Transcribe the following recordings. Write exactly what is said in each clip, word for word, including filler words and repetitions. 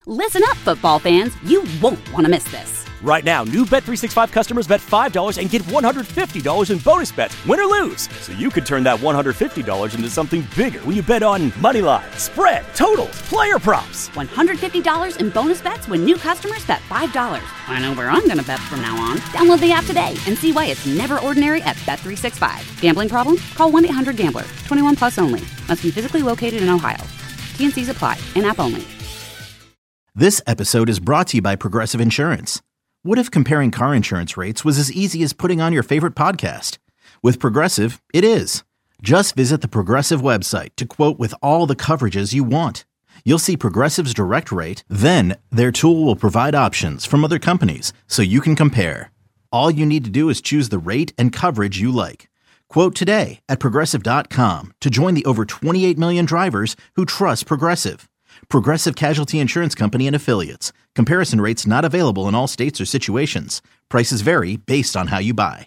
Listen up, football fans. You won't want to miss this. Right now, new Bet three sixty-five customers bet five dollars and get one hundred fifty dollars in bonus bets, win or lose. So you could turn that one hundred fifty dollars into something bigger when you bet on money line, spread, totals, player props. one hundred fifty dollars in bonus bets when new customers bet five dollars. I know where I'm going to bet from now on. Download the app today and see why it's never ordinary at Bet three sixty-five. Gambling problem? Call one eight hundred gambler. twenty-one plus only. Must be physically located in Ohio. T N Cs apply. In-app only. This episode is brought to you by Progressive Insurance. What if comparing car insurance rates was as easy as putting on your favorite podcast? With Progressive, it is. Just visit the Progressive website to quote with all the coverages you want. You'll see Progressive's direct rate, then their tool will provide options from other companies so you can compare. All you need to do is choose the rate and coverage you like. Quote today at Progressive dot com to join the over twenty-eight million drivers who trust Progressive. Progressive Casualty Insurance Company and Affiliates. Comparison rates not available in all states or situations. Prices vary based on how you buy.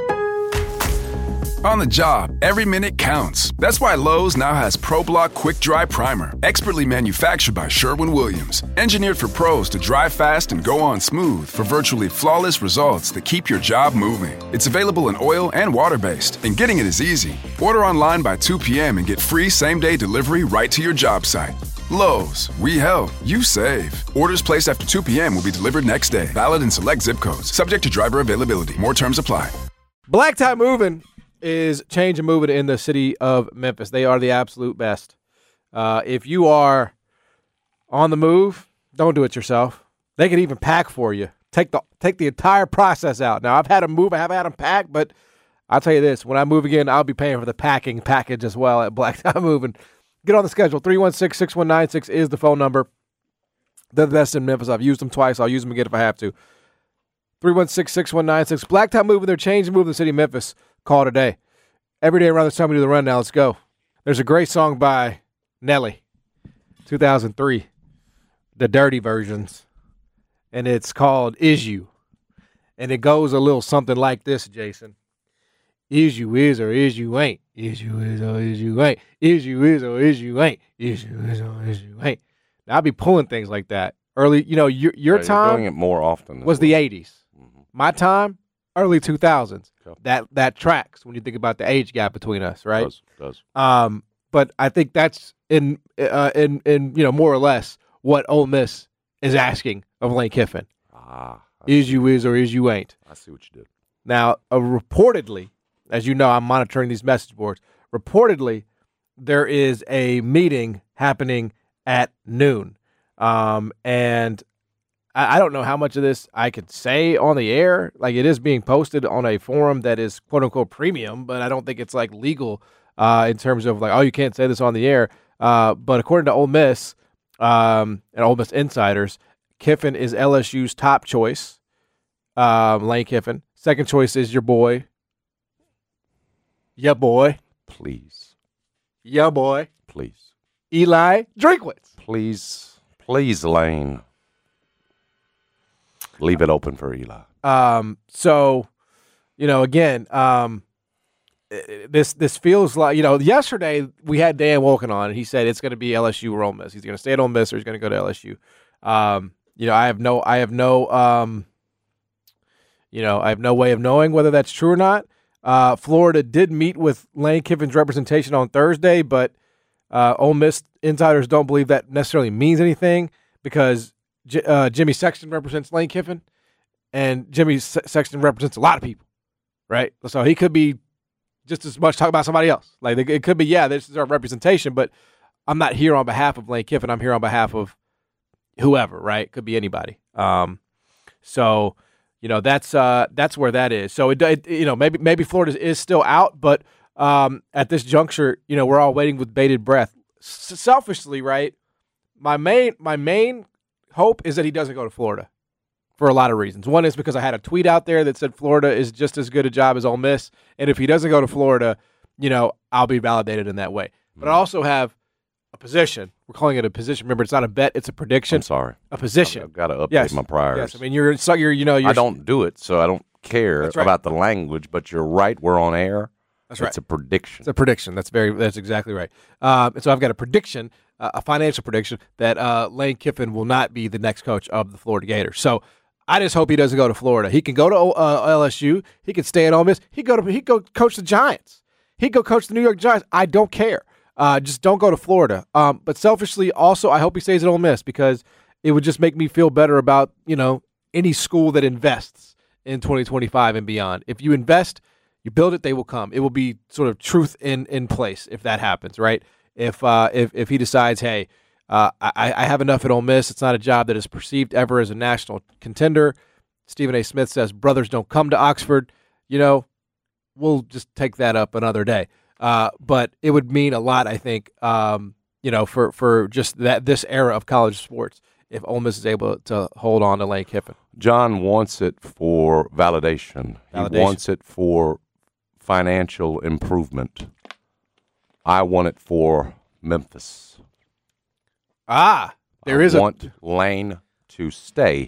On the job, every minute counts. That's why Lowe's now has ProBlock Quick Dry Primer, expertly manufactured by Sherwin-Williams. Engineered for pros to dry fast and go on smooth for virtually flawless results that keep your job moving. It's available in oil and water-based, and getting it is easy. Order online by two p.m. and get free same-day delivery right to your job site. Lowe's, we help, you save. Orders placed after two p.m. will be delivered next day. Valid in select zip codes. Subject to driver availability. More terms apply. Black Tie Moving is change and moving in the city of Memphis. They are the absolute best. Uh, if you are on the move, don't do it yourself. They can even pack for you. Take the take the entire process out. Now, I've had them move. I have had them pack, but I'll tell you this. When I move again, I'll be paying for the packing package as well at Black Tie Moving. Get on the schedule. three one six, six one nine six is the phone number. They're the best in Memphis. I've used them twice. I'll use them again if I have to. three one six, six one nine six. Black Tie Moving. They're changing moving the city of Memphis. Call today. Every day around this time we do the rundown. Let's go. There's a great song by Nelly, two thousand three, the dirty versions, and it's called Is You. And it goes a little something like this, Jason. Is you is or is you ain't. Is you is or is you ain't. Is you is or is you ain't. Is you is or is you ain't. Now, I'll be pulling things like that. Early, you know, your your yeah, time you're doing it more often was well. the eighties. Mm-hmm. My time, early two thousands. Okay. That that tracks when you think about the age gap between us, right? Does, does. Um, but I think that's in uh, in in you know more or less what Ole Miss is asking of Lane Kiffin. Ah, is you is or is you ain't. I see what you did. Now, uh, reportedly, as you know, I'm monitoring these message boards. Reportedly, there is a meeting happening at noon. Um, and I, I don't know how much of this I could say on the air. Like, it is being posted on a forum that is quote-unquote premium, but I don't think it's, like, legal uh, in terms of, like, oh, you can't say this on the air. Uh, but according to Ole Miss um, and Ole Miss insiders, Kiffin is L S U's top choice, um, Lane Kiffin. Second choice is your boy, Yeah, boy. Please. Yeah, boy. Please. Eli Drinkwitz. Please. Please, Lane. Leave it open for Eli. Um. So, you know, again, um, this this feels like, you know, yesterday we had Dan Wolken on, and he said it's going to be L S U or Ole Miss. He's going to stay at Ole Miss or he's going to go to L S U. Um. You know, I have no, I have no, um, you know, I have no way of knowing whether that's true or not. Uh, Florida did meet with Lane Kiffin's representation on Thursday, but uh, Ole Miss insiders don't believe that necessarily means anything because J- uh, Jimmy Sexton represents Lane Kiffin, and Jimmy Se- Sexton represents a lot of people, right? So he could be just as much talking about somebody else. Like, it could be, yeah, this is our representation, but I'm not here on behalf of Lane Kiffin. I'm here on behalf of whoever, right? Could be anybody. Um, so, you know, that's uh, that's where that is. So, it, it you know, maybe maybe Florida is still out, but um, at this juncture, you know, we're all waiting with bated breath. S- selfishly, right? My main my main hope is that he doesn't go to Florida for a lot of reasons. One is because I had a tweet out there that said Florida is just as good a job as Ole Miss, and if he doesn't go to Florida, you know, I'll be validated in that way. But I also have a position. We're calling it a position. Remember, it's not a bet; it's a prediction. I'm sorry. A position. I've, I've got to update yes. my priors. Yes, I mean you're so you're you know you're, I don't do it, so I don't care right. about the language. But you're right. We're on air. That's right. It's a prediction. It's a prediction. That's very. That's exactly right. Um, and so I've got a prediction. uh, a financial prediction that uh, Lane Kiffin will not be the next coach of the Florida Gators. So I just hope he doesn't go to Florida. He can go to uh, L S U. He can stay at Ole Miss. He go to he go coach the Giants. He go coach the New York Giants. I don't care. Uh, just don't go to Florida. Um, but selfishly, also, I hope he stays at Ole Miss because it would just make me feel better about, you know, any school that invests in twenty twenty-five and beyond. If you invest, you build it, they will come. It will be sort of truth in, in place if that happens, right? If uh, if if he decides, hey, uh, I, I have enough at Ole Miss, it's not a job that is perceived ever as a national contender. Stephen A. Smith says brothers don't come to Oxford. You know, we'll just take that up another day. Uh, but it would mean a lot, I think, um, you know, for, for just that this era of college sports, if Ole Miss is able to hold on to Lane Kiffin. John wants it for validation. validation. He wants it for financial improvement. I want it for Memphis. Ah, there I is I a want Lane to stay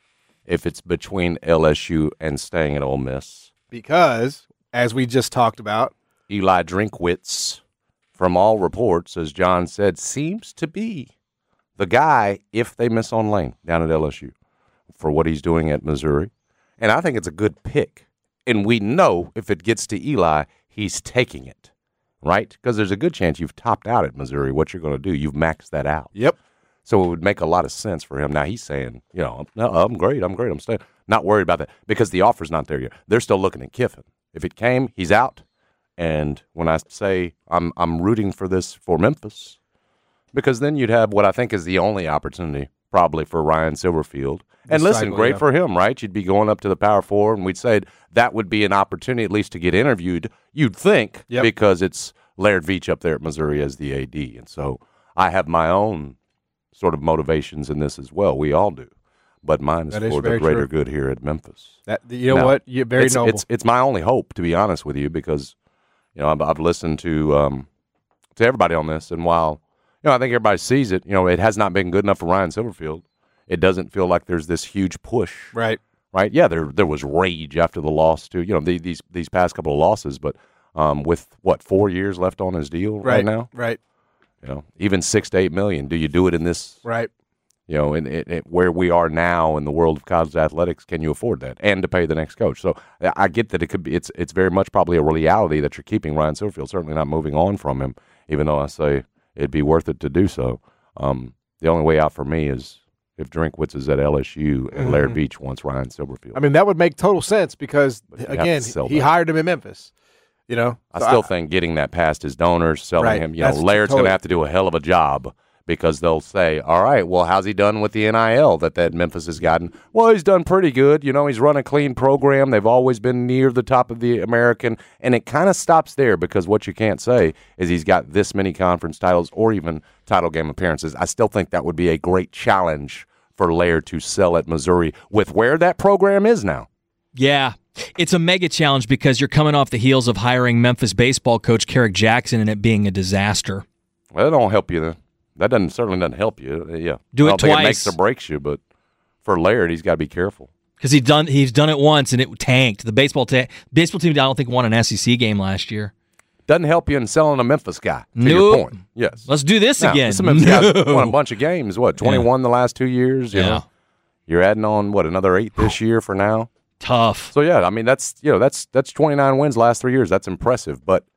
if it's between L S U and staying at Ole Miss. Because, as we just talked about, Eli Drinkwitz, from all reports, as John said, seems to be the guy if they miss on Lane down at L S U for what he's doing at Missouri. And I think it's a good pick. And we know if it gets to Eli, he's taking it, right? Because there's a good chance you've topped out at Missouri. What you're going to do, you've maxed that out. Yep. So it would make a lot of sense for him. Now he's saying, you know, no, I'm great, I'm great, I'm staying. Not worried about that because the offer's not there yet. They're still looking at Kiffin. If it came, he's out. And when I say I'm I'm rooting for this for Memphis, because then you'd have what I think is the only opportunity probably for Ryan Silverfield. And The listen, cycle, great yeah. for him, right? You'd be going up to the Power Four, and we'd say that would be an opportunity at least to get interviewed, you'd think, Yep. because it's Laird Veach up there at Missouri as the A D. And so I have my own sort of motivations in this as well. We all do. But mine is That is for the very greater true. good here at Memphis. that you know Now, what? You're very it's, noble. It's, it's my only hope, to be honest with you, because you know I've, I've listened to um, to everybody on this, and while you know I think everybody sees it, you know it has not been good enough for Ryan Silverfield. It doesn't feel like there's this huge push, right. right? Yeah, there there was rage after the loss to you know the, these these past couple of losses, but um, with what four years left on his deal right, Right now, Right. you know even six to eight million. Do you do it in this? Right. You know, in, in, in where we are now in the world of college athletics, can you afford that and to pay the next coach? So I get that it could be. It's it's very much probably a reality that you're keeping Ryan Silverfield. Certainly not moving on from him, even though I say it'd be worth it to do so. Um, the only way out for me is if Drinkwitz is at L S U and Laird Veach wants Ryan Silverfield. I mean, that would make total sense because, But you have to again, sell he that. hired him in Memphis. You know, I So still think getting that past his donors, selling Right. him, you know, That's Laird's going totally- to have to do a hell of a job because they'll say, all right, well, how's he done with the N I L that, that Memphis has gotten? Well, he's done pretty good. You know, he's run a clean program. They've always been near the top of the American, and it kind of stops there because what you can't say is he's got this many conference titles or even title game appearances. I still think that would be a great challenge for Laird to sell at Missouri with where that program is now. Yeah, it's a mega challenge because you're coming off the heels of hiring Memphis baseball coach Carrick Jackson and it being a disaster. Well, that don't help you then. That doesn't certainly doesn't help you. Uh, Yeah, Do I it don't think it twice. makes or breaks you, but for Laird, he's got to be careful. Because he's done he's done it once and it tanked. The baseball ta- baseball team I don't think won an S E C game last year. Doesn't help you in selling a Memphis guy. To Nope. your point, yes. Let's do this Now, again. This Memphis guy's No. won a bunch of games. What twenty-one the last two years? You Yeah. know, you're adding on what another eight this year for now. Tough. So yeah, I mean that's you know that's that's twenty-nine wins last three years. That's impressive, but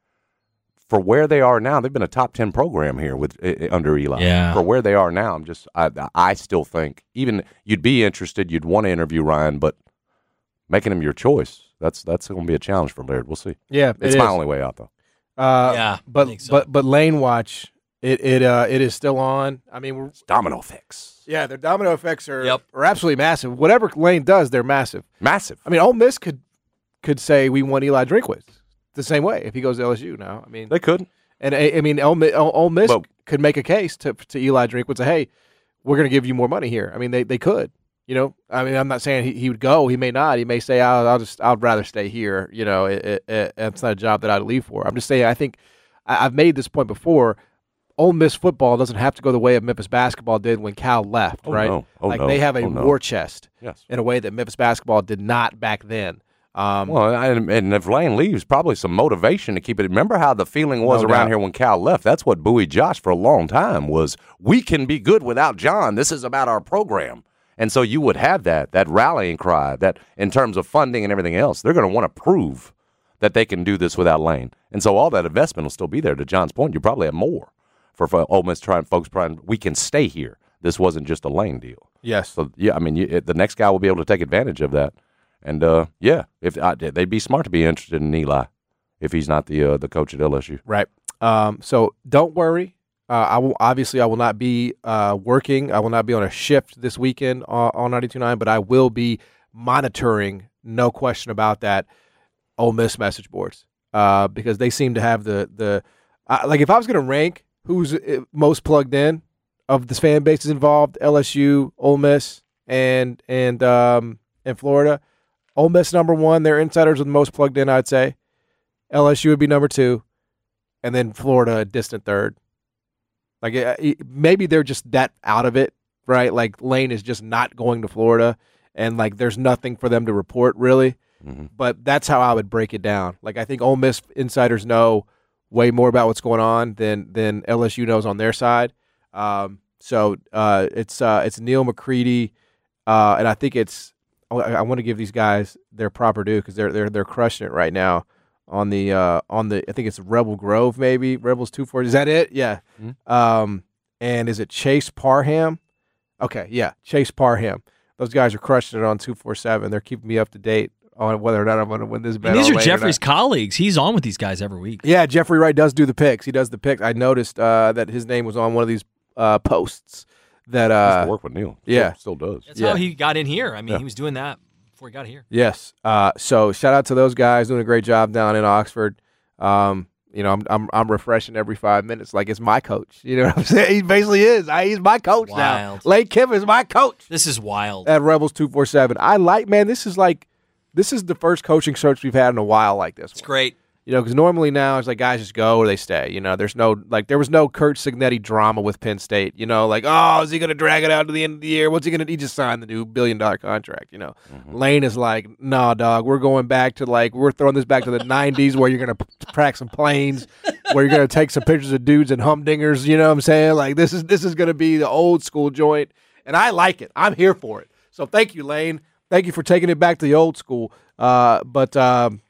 for where they are now, they've been a top ten program here with uh, under Eli. Yeah. For where they are now, I'm just I I still think even you'd be interested, you'd want to interview Ryan, but making him your choice that's that's going to be a challenge for Laird. We'll see. Yeah, It's it my is. only way out though. Uh, Yeah, I but think so. but but Lane Watch, it it uh it is still on. I mean, we're, Domino effects, yeah, their domino effects are Yep. are absolutely massive. Whatever Lane does, they're massive. massive. I mean, Ole Miss could could say we want Eli Drinkwitz the same way if he goes to L S U now. I mean, They could. and I, I mean, Ole, Mi- Ole Ole Miss Well- could make a case to to Eli Drinkwitz, say, hey, we're going to give you more money here. I mean, they they could. You know, I mean, I'm not saying he, he would go. He may not. He may say, I'll, I'll just, I'd rather stay here. You know, it, it, it, it's not a job that I'd leave for. I'm just saying, I think I, I've made this point before. Ole Miss football doesn't have to go the way of Memphis basketball did when Cal left, Oh, right? no. Oh, like no. they have a Oh, no. war chest Yes. in a way that Memphis basketball did not back then. Um, well, and, and if Lane leaves, probably some motivation to keep it. Remember how the feeling was No around doubt. here when Cal left? That's what buoyed Josh for a long time was we can be good without John. This is about our program. And so you would have that, that rallying cry, that in terms of funding and everything else, they're going to want to prove that they can do this without Lane. And so all that investment will still be there. To John's point, you probably have more for, for Ole Miss trying, folks trying, we can stay here. This wasn't just a Lane deal. yes. So, yeah, I mean, you, it, the next guy will be able to take advantage of that. And, uh, yeah, if uh, they'd be smart to be interested in Eli if he's not the uh, the coach at L S U. Right. Um, so don't worry. Uh, I will obviously I will not be uh, working. I will not be on a shift this weekend on, on ninety-two point nine, but I will be monitoring, no question about that, Ole Miss message boards uh, because they seem to have the the uh, like if I was going to rank who's most plugged in of this fan bases involved, L S U, Ole Miss, and and um, and Florida. Ole Miss number one. Their insiders are the most plugged in, I'd say. L S U would be number two, and then Florida a distant third. Like uh, maybe they're just that out of it, right? Like Lane is just not going to Florida, and like there's nothing for them to report really. Mm-hmm. But that's how I would break it down. Like I think Ole Miss insiders know way more about what's going on than than L S U knows on their side. Um, so uh, it's uh, it's Neil McCready, uh, and I think it's. I, I want to give these guys their proper due because they're they're they're crushing it right now on the uh, on the I think it's Rebel Grove maybe Rebels two forty. Is that it? Yeah. Mm-hmm. Um, and is it Chase Parham? Okay, yeah, Chase Parham. Those guys are crushing it on two forty-seven. They're keeping me up to date on whether or not I'm going to win this bet. And these on are late or Jeffrey's not. colleagues. He's on with these guys every week. Yeah, Jeffrey Wright does do the picks. He does the picks. I noticed uh, that his name was on one of these uh, posts. That He used uh, to work with Neil. yeah. Still, still does. That's Yeah. how he got in here. I mean, Yeah. he was doing that before he got here. Yes. Uh, so shout out to those guys doing a great job down in Oxford. Um, you know, I'm I'm I'm refreshing every five minutes like it's my coach. You know what I'm saying? He basically is. I, he's my coach Wild. now. Lane Kiffin's my coach This is wild. at Rebels two forty-seven. I like, man. This is like, this is the first coaching search we've had in a while like this. It's one. great. You know, because normally now it's like guys just go or they stay. You know, there's no like there was no Kurt Signetti drama with Penn State. You know, like oh, is he going to drag it out to the end of the year? What's he going to? He just signed the new billion dollar contract. You know, Mm-hmm. Lane is like, nah, dog, we're going back to like we're throwing this back to the nineties where you're going to crack some planes, where you're going to take some pictures of dudes and humdingers. You know what I'm saying? Like this is this is going to be the old school joint, and I like it. I'm here for it. So thank you, Lane. Thank you for taking it back to the old school. Uh, but. Um,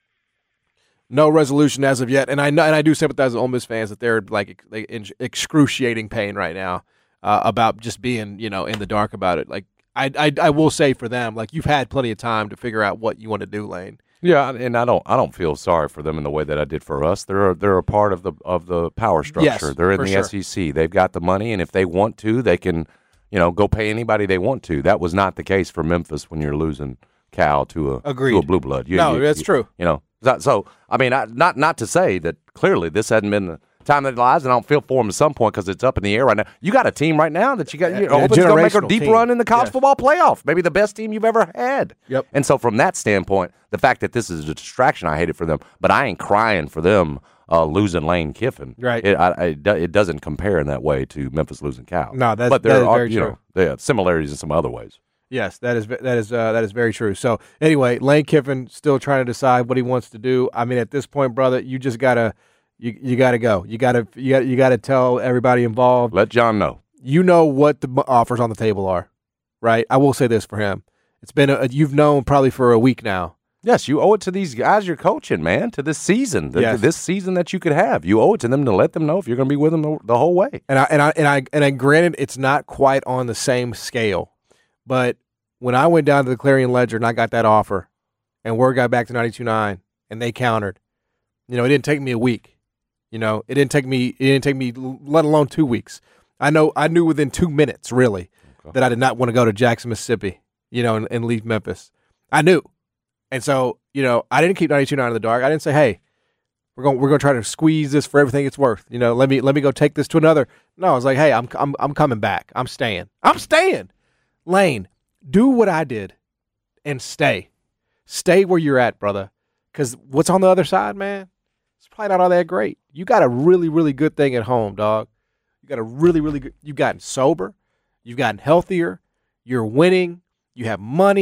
No resolution as of yet, and I know, and I do sympathize with Ole Miss fans that they're like, like in excruciating pain right now uh, about just being, you know, in the dark about it. Like I, I, I will say for them, like you've had plenty of time to figure out what you want to do, Lane. Yeah, and I don't I don't feel sorry for them in the way that I did for us. They're a, they're a part of the of the power structure. Yes, they're in for the sure. S E C. They've got the money, and if they want to, they can, you know, go pay anybody they want to. That was not the case for Memphis when you're losing Cal to a Agreed. to a blue blood. You, No, you- that's you- true. You know, so, so I mean, I, not not to say that clearly this hadn't been the time of their lives, and I don't feel for them at some point because it's up in the air right now. You got a team right now that you got. You Yeah, know, a Auburn's going to make a generational deep team. run in the college Yes. football playoff. Maybe the best team you've ever had. Yep. And so from that standpoint, the fact that this is a distraction, I hate it for them. But I ain't crying for them uh, losing Lane Kiffin. Right. It, I, I, it do- it doesn't compare in that way to Memphis losing Cal. No, that's- but there that is are very you true. know there are similarities in some other ways. Yes, that is that is uh, that is very true. So anyway, Lane Kiffin still trying to decide what he wants to do. I mean, at this point, brother, you just gotta you you gotta go. You gotta you got you gotta tell everybody involved. Let John know. You know what the m- offers on the table are, right? I will say this for him: it's been a, you've known probably for a week now. Yes, you owe it to these guys you're coaching, man, to this season, the, Yes. this season that you could have. You owe it to them to let them know if you're going to be with them the, the whole way. And I and I and I and I granted it's not quite on the same scale, but when I went down to the Clarion Ledger and I got that offer, and word got back to ninety-two point nine, and they countered, you know, it didn't take me a week. You know, it didn't take me. It didn't take me, let alone two weeks. I know. I knew within two minutes, really, Okay. that I did not want to go to Jackson, Mississippi. You know, and, and leave Memphis. I knew, and so you know, I didn't keep ninety-two point nine in the dark. I didn't say, hey. We're going. We're going to try to squeeze this for everything it's worth. You know, let me let me go take this to another. No, I was like, hey, I'm I'm I'm coming back. I'm staying. I'm staying. Lane, do what I did, and stay. Stay where you're at, brother. Because what's on the other side, man? It's probably not all that great. You got a really really good thing at home, dog. You got a really really good. You've gotten sober. You've gotten healthier. You're winning. You have money.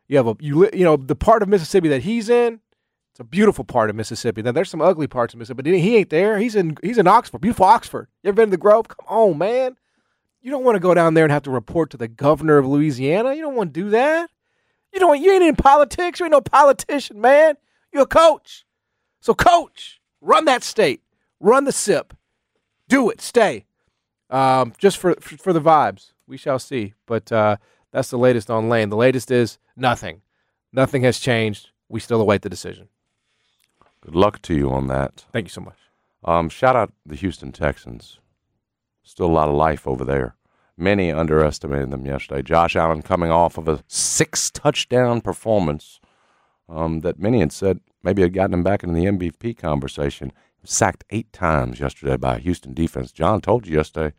You have a you li- you know the part of Mississippi that he's in. It's a beautiful part of Mississippi. Now there's some ugly parts of Mississippi, but he ain't there. He's in he's in Oxford, beautiful Oxford. You ever been to the Grove? Come on, man. You don't want to go down there and have to report to the governor of Louisiana. You don't want to do that. You don't. You ain't in politics. You ain't no politician, man. You're a coach. So, coach, run that state. Run the S I P. Do it. Stay. Um, just for, for for the vibes. We shall see. But uh, that's the latest on Lane. The latest is nothing. Nothing has changed. We still await the decision. Good luck to you on that. Thank you so much. Um, shout out the Houston Texans. Still a lot of life over there. Many underestimated them yesterday. Josh Allen coming off of a six-touchdown performance um, that many had said maybe had gotten him back into the M V P conversation. He was sacked eight times yesterday by a Houston defense. John told you yesterday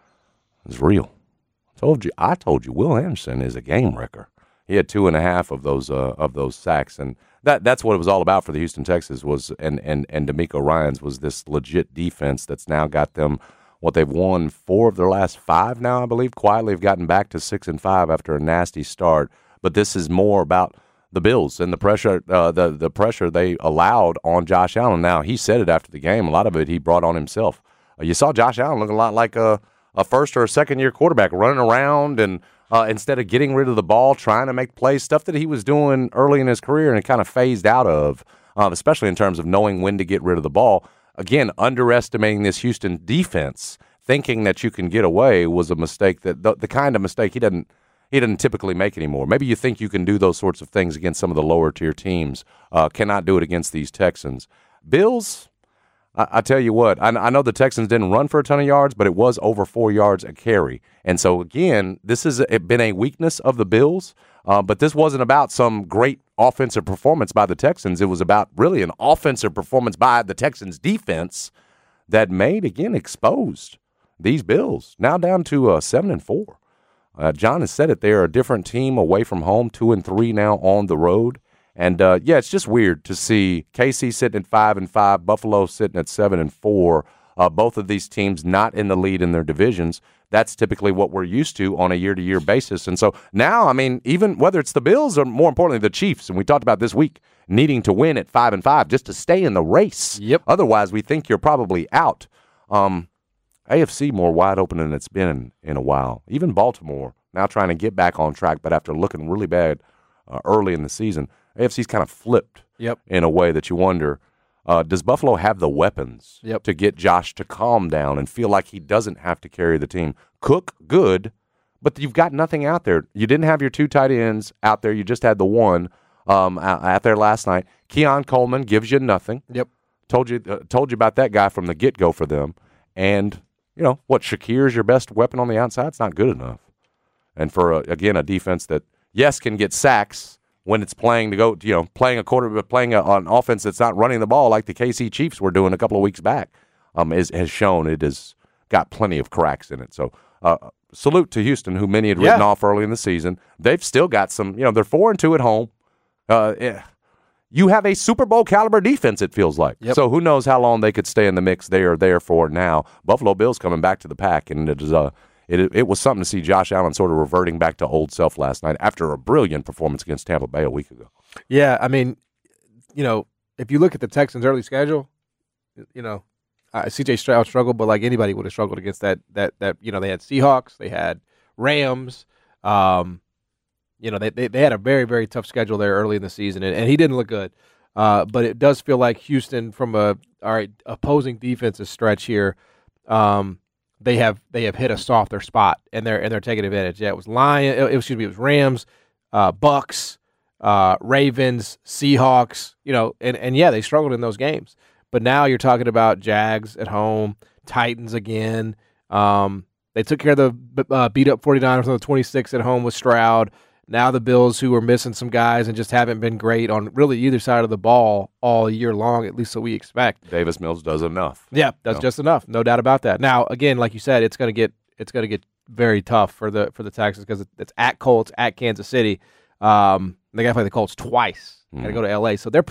it's real. I told you. I told you. Will Anderson is a game wrecker. He had two and a half of those uh, of those sacks, and that that's what it was all about for the Houston Texans was and and and D'Amico Ryans was this legit defense that's now got them. What they've won four of their last five now, I believe. Quietly have gotten back to six and five after a nasty start. But this is more about the Bills and the pressure, uh, the the pressure they allowed on Josh Allen. Now he said it after the game. A lot of it he brought on himself. Uh, you saw Josh Allen look a lot like a, a first or a second year quarterback, running around and uh, instead of getting rid of the ball, trying to make plays, stuff that he was doing early in his career and it kind of phased out of, uh, especially in terms of knowing when to get rid of the ball. Again, underestimating this Houston defense, thinking that you can get away was a mistake that the, the kind of mistake he doesn't he doesn't typically make anymore. Maybe you think you can do those sorts of things against some of the lower tier teams, uh, cannot do it against these Texans. Bills, I, I tell you what, I, I know the Texans didn't run for a ton of yards, but it was over four yards a carry. And so again, this has been a weakness of the Bills. Uh, but this wasn't about some great offensive performance by the Texans. It was about really an offensive performance by the Texans' defense that made, again, exposed these Bills. Now down to uh, seven and four. Uh, John has said it. They're a different team away from home, two and three now on the road. And uh, yeah, it's just weird to see K C sitting at five and five, Buffalo sitting at seven and four. Uh, both of these teams not in the lead in their divisions. That's typically what we're used to on a year-to-year basis. And so now, I mean, even whether it's the Bills or more importantly the Chiefs, and we talked about this week needing to win at five and five just to stay in the race. Yep. Otherwise, we think you're probably out. Um, A F C more wide open than it's been in, in a while. Even Baltimore now trying to get back on track, but after looking really bad uh, early in the season, A F C's kind of flipped yep. in a way that you wonder. Uh, does Buffalo have the weapons yep. to get Josh to calm down and feel like he doesn't have to carry the team? Cook, good, but you've got nothing out there. You didn't have your two tight ends out there. You just had the one um, out, out there last night. Keon Coleman gives you nothing. Yep. Told you uh, told you about that guy from the get-go for them. And, you know, what, Shakir's your best weapon on the outside? It's not good enough. And for, a, again, a defense that, yes, can get sacks, when it's playing to go, you know, playing a quarter, but playing a, an offense that's not running the ball like the K C Chiefs were doing a couple of weeks back, um, is, has shown it has got plenty of cracks in it. So, uh, salute to Houston, who many had written yeah. off early in the season. They've still got some, you know, they're four and two at home. Uh, yeah. You have a Super Bowl caliber defense, it feels like. Yep. So who knows how long they could stay in the mix they are there for now. Buffalo Bills coming back to the pack, and it is uh, It, it was something to see Josh Allen sort of reverting back to old self last night after a brilliant performance against Tampa Bay a week ago. Yeah, I mean, you know, if you look at the Texans' early schedule, you know, uh, C J Stroud struggled, but like anybody would have struggled against that. That that you know, they had Seahawks, they had Rams. Um, you know, they, they they had a very very tough schedule there early in the season, and, and he didn't look good. Uh, but it does feel like Houston, from a all right opposing defensive stretch here, um, they have they have hit a softer spot, and they're and they're taking advantage. Yeah, it was Lion, it, excuse me, it was Rams, uh, Bucks. Uh, Ravens, Seahawks, you know, and, and yeah, they struggled in those games. But now you're talking about Jags at home, Titans again. Um, they took care of the uh, beat-up 49ers on the twenty-six at home with Stroud. Now the Bills, who are missing some guys and just haven't been great on really either side of the ball all year long, at least so we expect. Davis Mills does enough. Yeah, that's no. just enough, no doubt about that. Now, again, like you said, it's going to get it's going to get very tough for the for the Texans because it's at Colts, at Kansas City. Um, They got to play the Colts twice. Mm. Got to go to L A. So they're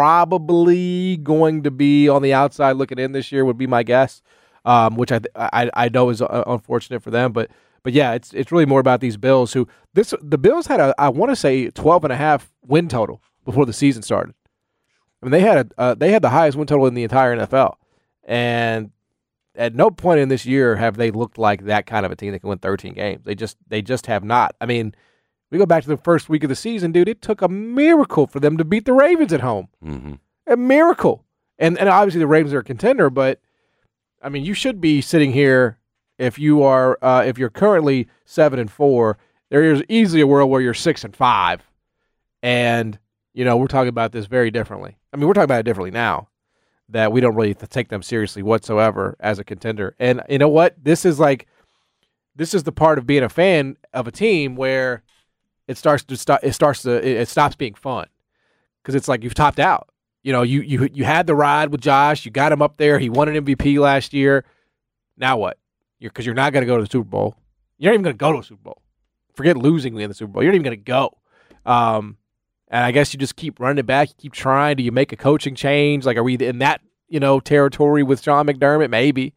probably going to be on the outside looking in this year would be my guess, um, which I, I I know is uh, unfortunate for them. But but yeah, it's it's really more about these Bills who this the Bills had a I want to say twelve and a half win total before the season started. I mean, they had a uh, they had the highest win total in the entire N F L, and at no point in this year have they looked like that kind of a team that can win thirteen games. They just they just have not. I mean, we go back to the first week of the season, dude. It took a miracle for them to beat the Ravens at home. Mm-hmm. A miracle, and and obviously the Ravens are a contender, but I mean, you should be sitting here if you are uh, if you're currently seven and four. There is easily a world where you're six and five, and you know we're talking about this very differently. I mean, we're talking about it differently now that we don't really take them seriously whatsoever as a contender. And you know what? This is like this is the part of being a fan of a team where it starts to start. It starts to it, it stops being fun because it's like you've topped out. You know, you you you had the ride with Josh. You got him up there. He won an M V P last year. Now what? You're because you're not going to go to the Super Bowl. You're not even going to go to a Super Bowl. Forget losing in the Super Bowl. You're not even going to go. Um, and I guess you just keep running it back. You keep trying. Do you make a coaching change? Like, are we in that you know territory with Sean McDermott? Maybe.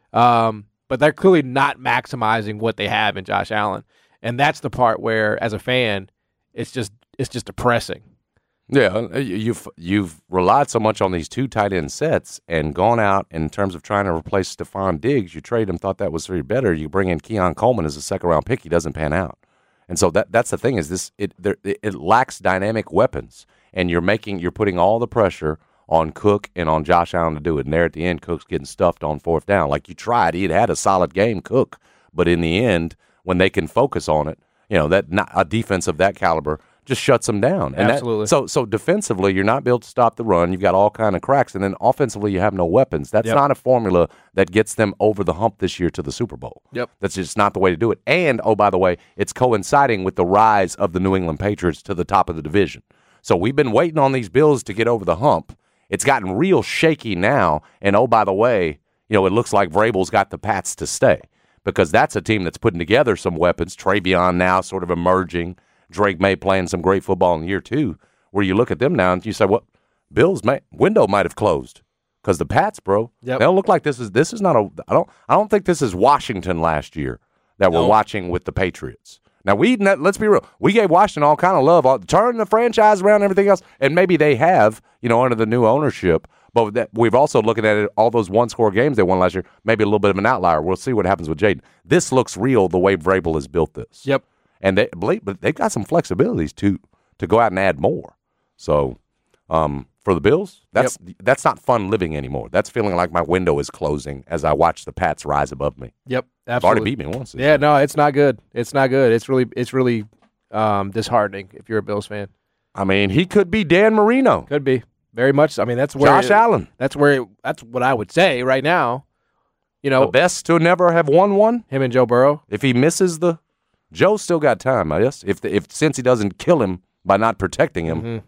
Um, but they're clearly not maximizing what they have in Josh Allen, and that's the part where, as a fan, it's just it's just depressing. Yeah, you've you've relied so much on these two tight end sets and gone out in terms of trying to replace Stephon Diggs. You trade him, thought that was very better. You bring in Keon Coleman as a second round pick. He doesn't pan out, and so that that's the thing is this it there, it lacks dynamic weapons, and you're making you're putting all the pressure on Cook and on Josh Allen to do it. And there at the end, Cook's getting stuffed on fourth down. Like you tried, he had had a solid game, Cook, but in the end, when they can focus on it, you know that not a defense of that caliber just shuts them down. And Absolutely. That, so so defensively, you're not built to stop the run. You've got all kind of cracks. And then offensively, you have no weapons. That's Yep. not a formula that gets them over the hump this year to the Super Bowl. Yep. That's just not the way to do it. And, oh, by the way, it's coinciding with the rise of the New England Patriots to the top of the division. So we've been waiting on these Bills to get over the hump. It's gotten real shaky now. And, oh, by the way, you know, it looks like Vrabel's got the Pats to stay because that's a team that's putting together some weapons. Travion now sort of emerging. Drake May playing some great football in year two, where you look at them now and you say, "What? Bills may, window might have closed because the Pats, bro, Yep. they don't look like this is this is not a. I don't I don't think this is Washington last year that we're No. watching with the Patriots. Now we let's be real, we gave Washington all kind of love, all, turn the franchise around, and everything else, and maybe they have, you know, under the new ownership. But that, we've also looking at it, all those one-score games they won last year, maybe a little bit of an outlier. We'll see what happens with Jaden. This looks real the way Vrabel has built this. Yep. And they, but they've got some flexibilities to to go out and add more. So um, for the Bills, that's yep. that's not fun living anymore. That's feeling like my window is closing as I watch the Pats rise above me. Yep, absolutely. They've already beat me once. Yeah, no, it's not good. It's not good. It's really it's really um, disheartening if you're a Bills fan. I mean, he could be Dan Marino. Could be very much. I mean, that's where Josh it, Allen. That's where it, that's what I would say right now. You know, The best to never have won one. him and Joe Burrow. If he misses the, Joe's still got time, I guess. If the, if since he doesn't kill him by not protecting him, Mm-hmm.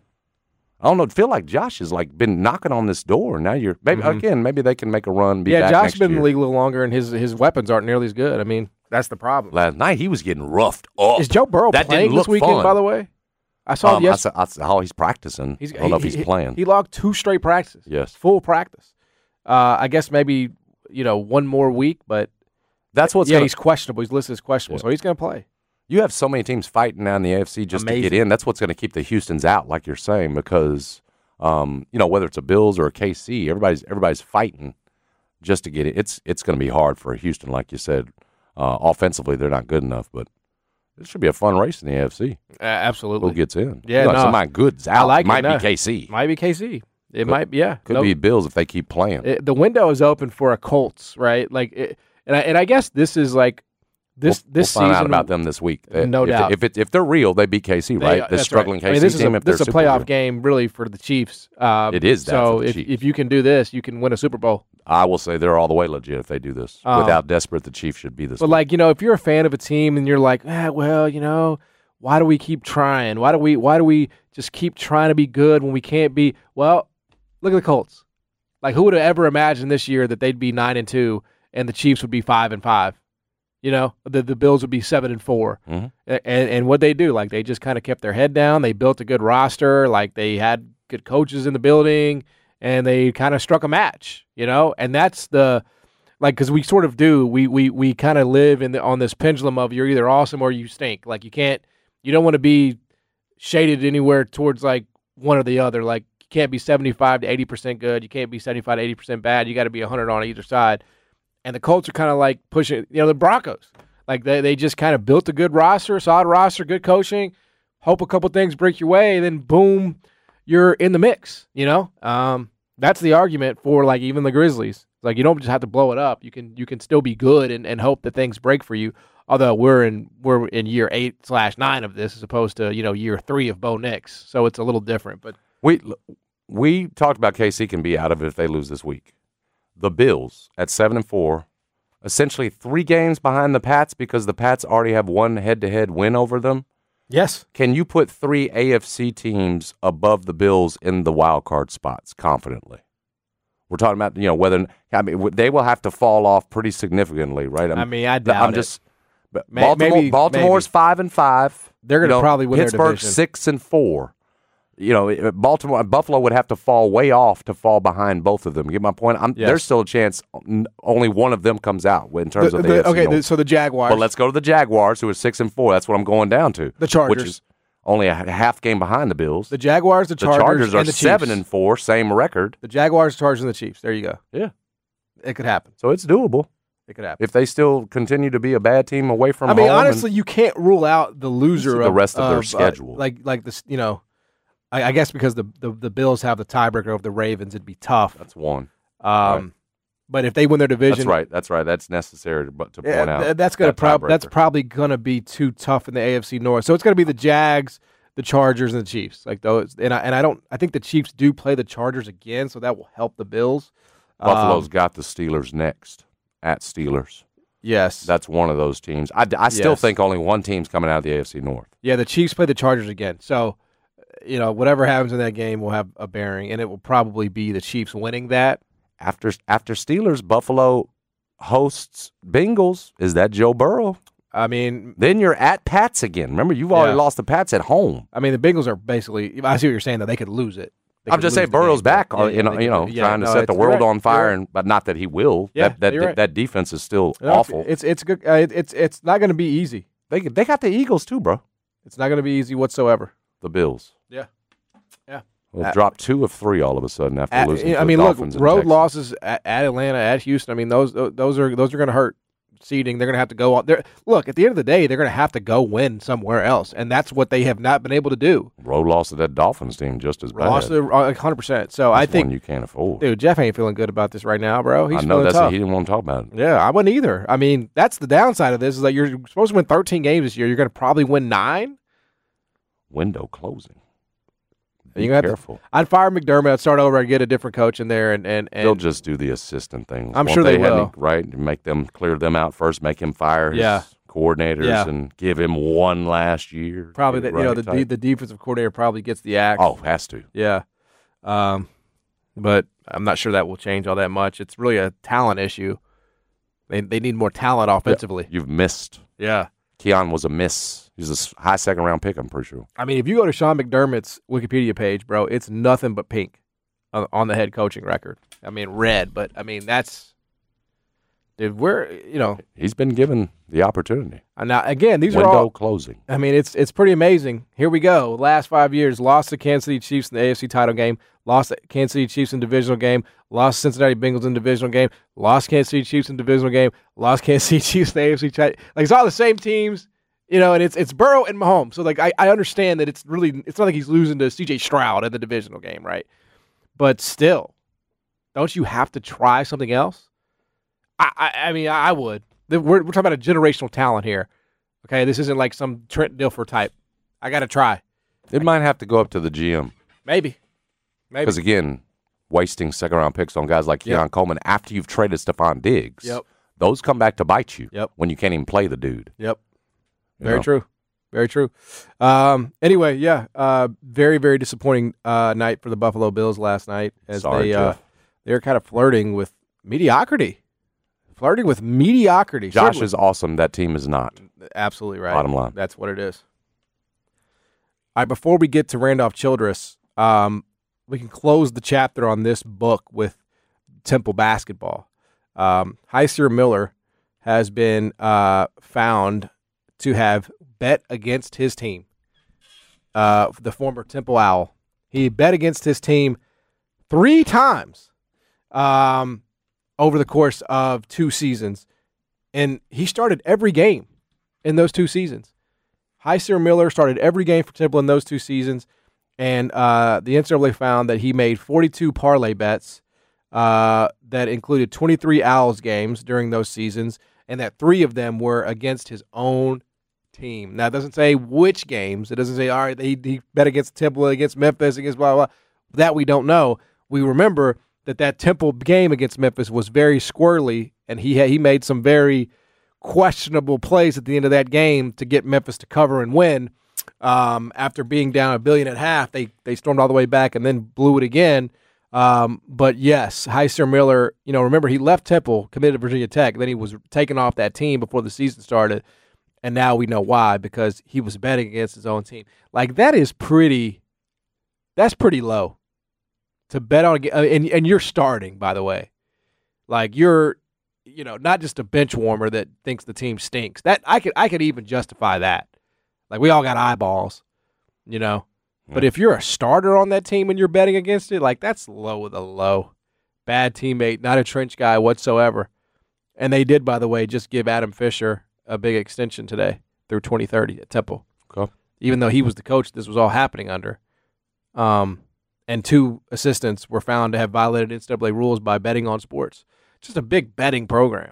I don't know. Feel like Josh has like been knocking on this door. Now you're maybe Mhm. again. Maybe they can make a run. Be Yeah, back Josh next has been in year. the league a little longer, and his his weapons aren't nearly as good. I mean, that's the problem. Last night he was getting roughed up. Is Joe Burrow that playing didn't look this weekend? fun. By the way, I saw Um, him I yesterday. saw, I saw, oh, he's practicing. I don't know if he's he, playing. He logged two straight practices. Yes. full practice. Uh, I guess maybe you know one more week, but That's what's yeah, gonna, he's questionable. He's listed as questionable, Yeah. so he's going to play. You have so many teams fighting now in the A F C just Amazing. to get in. That's what's going to keep the Houstons out, like you're saying, because um, you know whether it's a Bills or a K C, everybody's everybody's fighting just to get it. It's it's going to be hard for Houston, like you said. Uh, offensively, they're not good enough, but it should be a fun race in the A F C. Uh, absolutely, Who gets in? Yeah, you know, no. somebody good's I out. like it, Might no. be K C. might be K C. It Could- might, be, yeah. Could Nope. be Bills if they keep playing. It, the window is open for a Colts, right? Like, it, and I and I guess this is like this we'll, this we'll find season out about them this week. They- No if, doubt. If it, if they're real, they beat K C, They- right? uh, The that's struggling right. I K C mean, this is team. a, if this is they're a playoff super game, really, for the Chiefs. Um, It is that so for the if Chiefs. if you can do this, you can win a Super Bowl. I will say they're all the way legit if they do this. Um, With how desperate the Chiefs should be this But week. like you know, if you're a fan of a team and you're like, ah, well, you know, why do we keep trying? Why do we why do we just keep trying to be good when we can't be? Well, look at the Colts. Like, who would have ever imagined this year that they'd be nine and two and the Chiefs would be five and five? You know, the the Bills would be seven and four. Mhm. And and what they do, like they just kind of kept their head down. They built a good roster. Like they had good coaches in the building, and they kind of struck a match. You know, and that's the like because we sort of do. We we we kind of live in the, on this pendulum of you're either awesome or you stink. Like you can't, you don't want to be shaded anywhere towards like one or the other. Like you can't be seventy-five to eighty percent good. You can't be seventy-five to eighty percent bad. You got to be one hundred on either side. And the Colts are kind of like pushing, you know, the Broncos. Like they they just kind of built a good roster, solid roster, good coaching. Hope a couple things break your way, and then boom, you're in the mix. You know, um, that's the argument for like even the Grizzlies. Like you don't just have to blow it up. You can you can still be good and, and hope that things break for you. Although we're in we're in year eight slash nine of this as opposed to you know year three of Bo Nix, so it's a little different. But we we talked about K C can be out of it if they lose this week. The Bills at seven and four, essentially three games behind the Pats because the Pats already have one head to head win over them. yes, Can you put three A F C teams above the Bills in the wild card spots confidently? We're talking about you know whether I mean they will have to fall off pretty significantly, right? I'm, I mean I doubt I'm it. just. But May- Baltimore, maybe- Baltimore's maybe. five and five. They're gonna You know, probably win their Pittsburgh's division. six and four. You know, Baltimore, Buffalo would have to fall way off to fall behind both of them. Get my point? I'm, Yes. There's still a chance n- only one of them comes out in terms The- of the, the- A F C okay, North. the, so the Jaguars. But let's go to the Jaguars, who are six and four. That's what I'm going down to. The Chargers. which is only a half game behind the Bills. the Jaguars, the The Chargers, Chargers are and the seven Chiefs. and four, same record. The Jaguars, Chargers, and the Chiefs. There you go. Yeah, It could happen. so it's doable It could happen. if they still continue to be a bad team away from I mean, home. and- honestly, you can't rule out the loser See the of rest of their uh, schedule. like, like this, you know, I, I guess because the, the the Bills have the tiebreaker over the Ravens, it'd be tough. that's one. Um, right. but if they win their division, That's right. That's right. That's necessary to, but to point yeah, out. th- that's gonna that prob- that's tiebreaker. probably gonna be too tough in the A F C North. So it's gonna be the Jags, the Chargers, and the Chiefs. Like those, and I and I don't. I think the Chiefs do play the Chargers again, so that will help the Bills. Buffalo's Um, got the Steelers next at Steelers. yes, That's one of those teams. I, I still Yes. think only one team's coming out of the A F C North. yeah. The Chiefs play the Chargers again, so you know whatever happens in that game will have a bearing, and it will probably be the Chiefs winning that. After after Steelers, Buffalo hosts Bengals. Is that Joe Burrow? I mean, Then you're at Pats again. Remember, you've already Yeah. lost the Pats at home. I mean the Bengals are basically. I see what you're saying though. They could lose it. They I'm could just lose saying the Burrow's game, back, but- uh, yeah, you know, they you know, could- yeah, trying to no, set the it's- you're world right, on fire, you're right. and but not that he will. Yeah, that that, you're de- right. that defense is still No, awful. It's it's good. Uh, it, it's it's not going to be easy. they they got the Eagles too, bro. It's not going to be easy whatsoever. The Bills. Yeah, yeah. Well, Uh, dropped two of three all of a sudden after At- losing. To I the mean, look, Dolphins and road Texans. losses at, at Atlanta, at Houston. I mean, those those are those are going to hurt. Seeding, they're going to have to go on. They're, look, at the end of the day, they're going to have to go win somewhere else, and that's what they have not been able to do. Road loss to that Dolphins team just as bad. Lost one hundred percent. So I That's think, one you can't afford. dude, Jeff ain't feeling good about this right now, bro. He's I know feeling that's tough. he didn't want to talk about it. Yeah, I wouldn't either. I mean, that's the downside of this is that you're supposed to win thirteen games this year. You're going to probably win nine. Window closing. Be You're gonna have to- careful. I'd fire McDermott. I'd start over and get a different coach in there, and and, and They'll just do the assistant things. I'm Won't sure they Have will. him- right? Make them clear them out first. Make him fire his Yeah. coordinators Yeah. and give him one last year. probably Get the, you know right the type. de- the defensive coordinator probably gets the axe. Oh, has to. Yeah. Um, but I'm not sure that will change all that much. It's really a talent issue. They they need more talent offensively. You've missed. Yeah. Keon was a miss. He's a s- high second round pick, I'm pretty sure. I mean, if you go to Sean McDermott's Wikipedia page, bro, it's nothing but pink on, on the head coaching record. I mean, red, but I mean, that's dude, we're, you know, He's been given the opportunity. and now again, these Window are all closing. I mean, it's it's pretty amazing. Here we go. Last five years, lost to Kansas City Chiefs in the A F C title game, lost to Kansas City Chiefs in divisional game, lost to Cincinnati Bengals in divisional game, lost Kansas City Chiefs in divisional game, lost Kansas City Chiefs in the A F C title. Like it's all the same teams, you know. And it's it's Burrow and Mahomes. So like I, I understand that it's really it's not like he's losing to C J Stroud in the divisional game, right? But still, don't you have to try something else? I I, I mean, I would. We're, we're talking about a generational talent here. Okay, this isn't like some Trent Dilfer type. I got to try. It might have to go up to the G M. Maybe. Maybe. Because, again, wasting second round picks on guys like Keon Yep. Coleman after you've traded Stephon Diggs, Yep. those come back to bite you Yep. when you can't even play the dude. Yep. You Very know? true. Very true. Um, anyway, yeah, uh, very, very disappointing uh, night for the Buffalo Bills last night as Sorry, they uh, Jeff. they were kind of flirting with mediocrity. Flirting with mediocrity. Josh Certainly- is awesome. That team is not. absolutely right. Bottom line. That's what it is. All right, before we get to Randolph Childress, um, we can close the chapter on this book with Temple basketball. Um, Heiser Miller has been uh, found to have bet against his team, uh, the former Temple Owl. He bet against his team three times um, over the course of two seasons, and he started every game in those two seasons. Heiser Miller started every game for Temple in those two seasons, and uh, the N C double A found that he made forty-two parlay bets uh, that included twenty-three Owls games during those seasons, and that three of them were against his own team. Now, it doesn't say which games. It doesn't say, all right, he, he bet against Temple, against Memphis, against blah, blah, blah. That we don't know. We remember that that Temple game against Memphis was very squirrely, and he had, he made some very questionable plays at the end of that game to get Memphis to cover and win. Um, after being down a billion and a half, they they stormed all the way back and then blew it again. Um, but yes, Heiser Miller, you know, remember he left Temple, committed to Virginia Tech, then he was taken off that team before the season started, and now we know why, because he was betting against his own team. Like, that is pretty, that's pretty low to bet on, and and you're starting, by the way. Like, you're, you know, not just a bench warmer that thinks the team stinks. That I could I could even justify that. Like, we all got eyeballs, you know. But if you're a starter on that team and you're betting against it, like, that's low of the low. Bad teammate, not a trench guy whatsoever. And they did, by the way, just give Adam Fisher a big extension today through twenty thirty at Temple. Okay. Even though he was the coach this was all happening under. Um, and two assistants were found to have violated N C double A rules by betting on sports. Just a big betting program.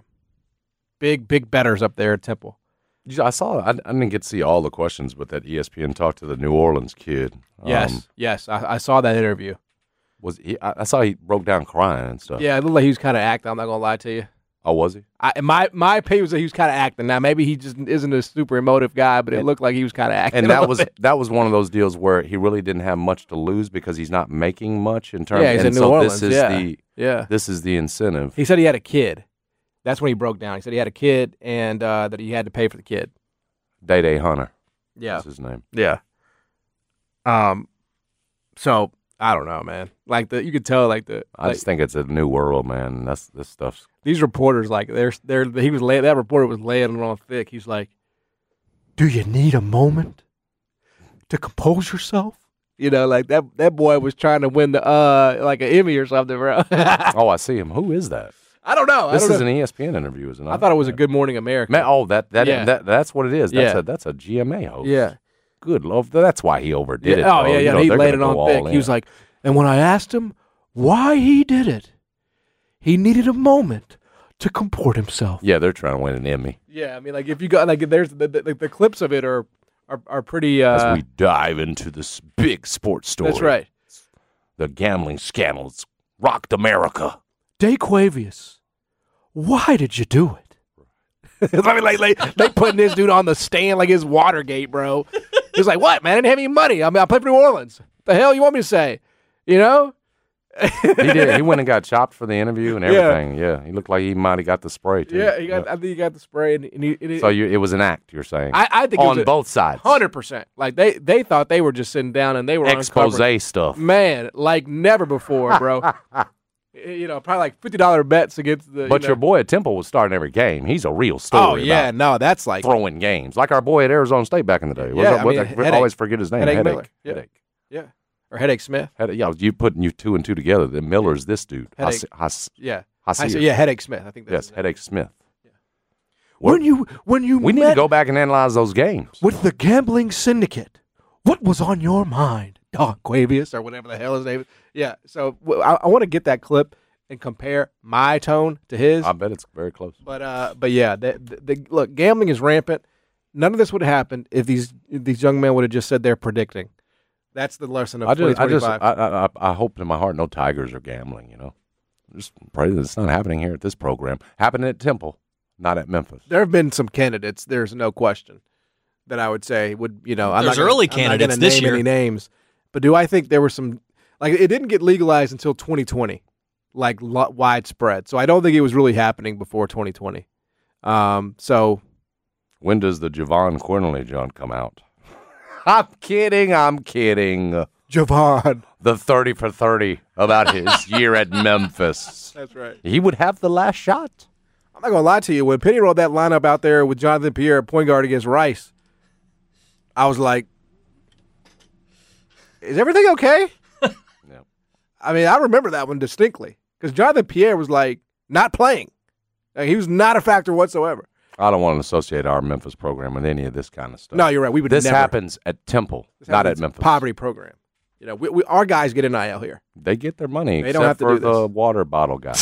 Big, big bettors up there at Temple. I saw. I, I didn't get to see all the questions, but that E S P N talked to the New Orleans kid. Yes, Um, yes, I, I saw that interview. was he? I, I saw he broke down crying and stuff. Yeah, it looked like he was kind of acting. I'm not gonna lie to you. Oh, was he? I, my my opinion was that he was kind of acting. Now maybe he just isn't a super emotive guy, but it And- looked like he was kind of acting. And a that little was bit. that was one of those deals where he really didn't have much to lose because he's not making much in terms. Yeah, he's and in New so Orleans, this is yeah. the yeah. this is the incentive. He said he had a kid. That's when he broke down. He said he had a kid and uh, that he had to pay for the kid. Day Day Hunter. Yeah, That's his name. yeah. Um, so I don't know, man. Like the you could tell, like the I like, just think it's a new world, man. That's this stuff's. these reporters, like they're they're he was lay, that reporter was laying it on thick. He's like, "Do you need a moment to compose yourself?" You know, like that that boy was trying to win the uh like an Emmy or something, bro. Oh, I see him. Who is that? I don't know. This I don't is know. an E S P N interview, isn't it? I thought it was a Good Morning America. Man, oh, that that, Yeah. that that's what it is. That's Yeah. a that's a G M A host. Yeah. Good lord, that's why he overdid Yeah, it. oh though. yeah, You yeah. know, he they're laid it gonna go on thick. all He was in. like, and when I asked him why he did it, he needed a moment to comport himself. yeah, they're trying to win an Emmy. Yeah, I mean, like if you got like there's the the, the clips of it are are, are pretty. Uh, As we dive into this big sports story. that's right. The gambling scandals rocked America. Daquavius, why did you do it? I mean, like, like they putting this dude on the stand like it's Watergate, bro. He's like, what, man? I didn't have any money. I mean, I played for New Orleans. The hell you want me to say? You know? He did. He went and got chopped for the interview and Yeah. everything. Yeah, he looked like he might have got the spray too. Yeah, he got. I think he got the spray, and, and he. And he So you, it was an act. You're saying? I, I think on it was a, both sides. Hundred percent. Like they, they thought they were just sitting down and they were Expose uncovering- stuff. Man, like never before, bro. You know, probably like fifty dollar bets against the. But you your know. boy at Temple was starting every game. He's a real story. Oh yeah, about no, that's like throwing games, like our boy at Arizona State back in the day. What's Yeah, up- I what mean, the- Headache- always forget his name. Headache Headache. Miller. Yeah. Headache. yeah, or Headache Smith. Headache. Yeah, you putting you two and two together. The Miller's this dude. Headache. Has, has, Yeah, Hasir. I see, yeah, Headache Smith. I think that's Yes, his name. Headache Smith. When you when you We need met to go back and analyze those games. with the gambling syndicate, what was on your mind, Don Quavius or whatever the hell his name is? Yeah, so w- I, I want to get that clip and compare my tone to his. I bet it's very close. But uh, but yeah, the, the, the, look, gambling is rampant. None of this would have happened if these if these young men would have just said they're predicting. That's the lesson of I just, I twenty just, twenty-five. I, I, I hope in my heart no Tigers are gambling. You know, just pray that it's not happening here at this program. Happened at Temple, not at Memphis. There have been some candidates. There's no question that I would say would you know. I'm There's not gonna, early I'm not candidates gonna this name year. any names, but do I think there were some like it didn't get legalized until twenty twenty, like lo- widespread. So I don't think it was really happening before twenty twenty. Um, so When does the Javon Quinley John come out? I'm kidding. I'm kidding. Javon. The thirty for thirty about his year at Memphis. That's right. He would have the last shot. I'm not going to lie to you. When Penny rolled that lineup out there with Jonathan Pierre at point guard against Rice, I was like, is everything okay? Yeah. I mean, I remember that one distinctly because Jonathan Pierre was like not playing. Like, he was not a factor whatsoever. I don't want to associate our Memphis program with any of this kind of stuff. No, you're right. We would This never. happens at Temple, This not happens at Memphis. Poverty program. You know, we, we, our guys get an I L here. They get their money, They except don't have to for do the this. water bottle guy.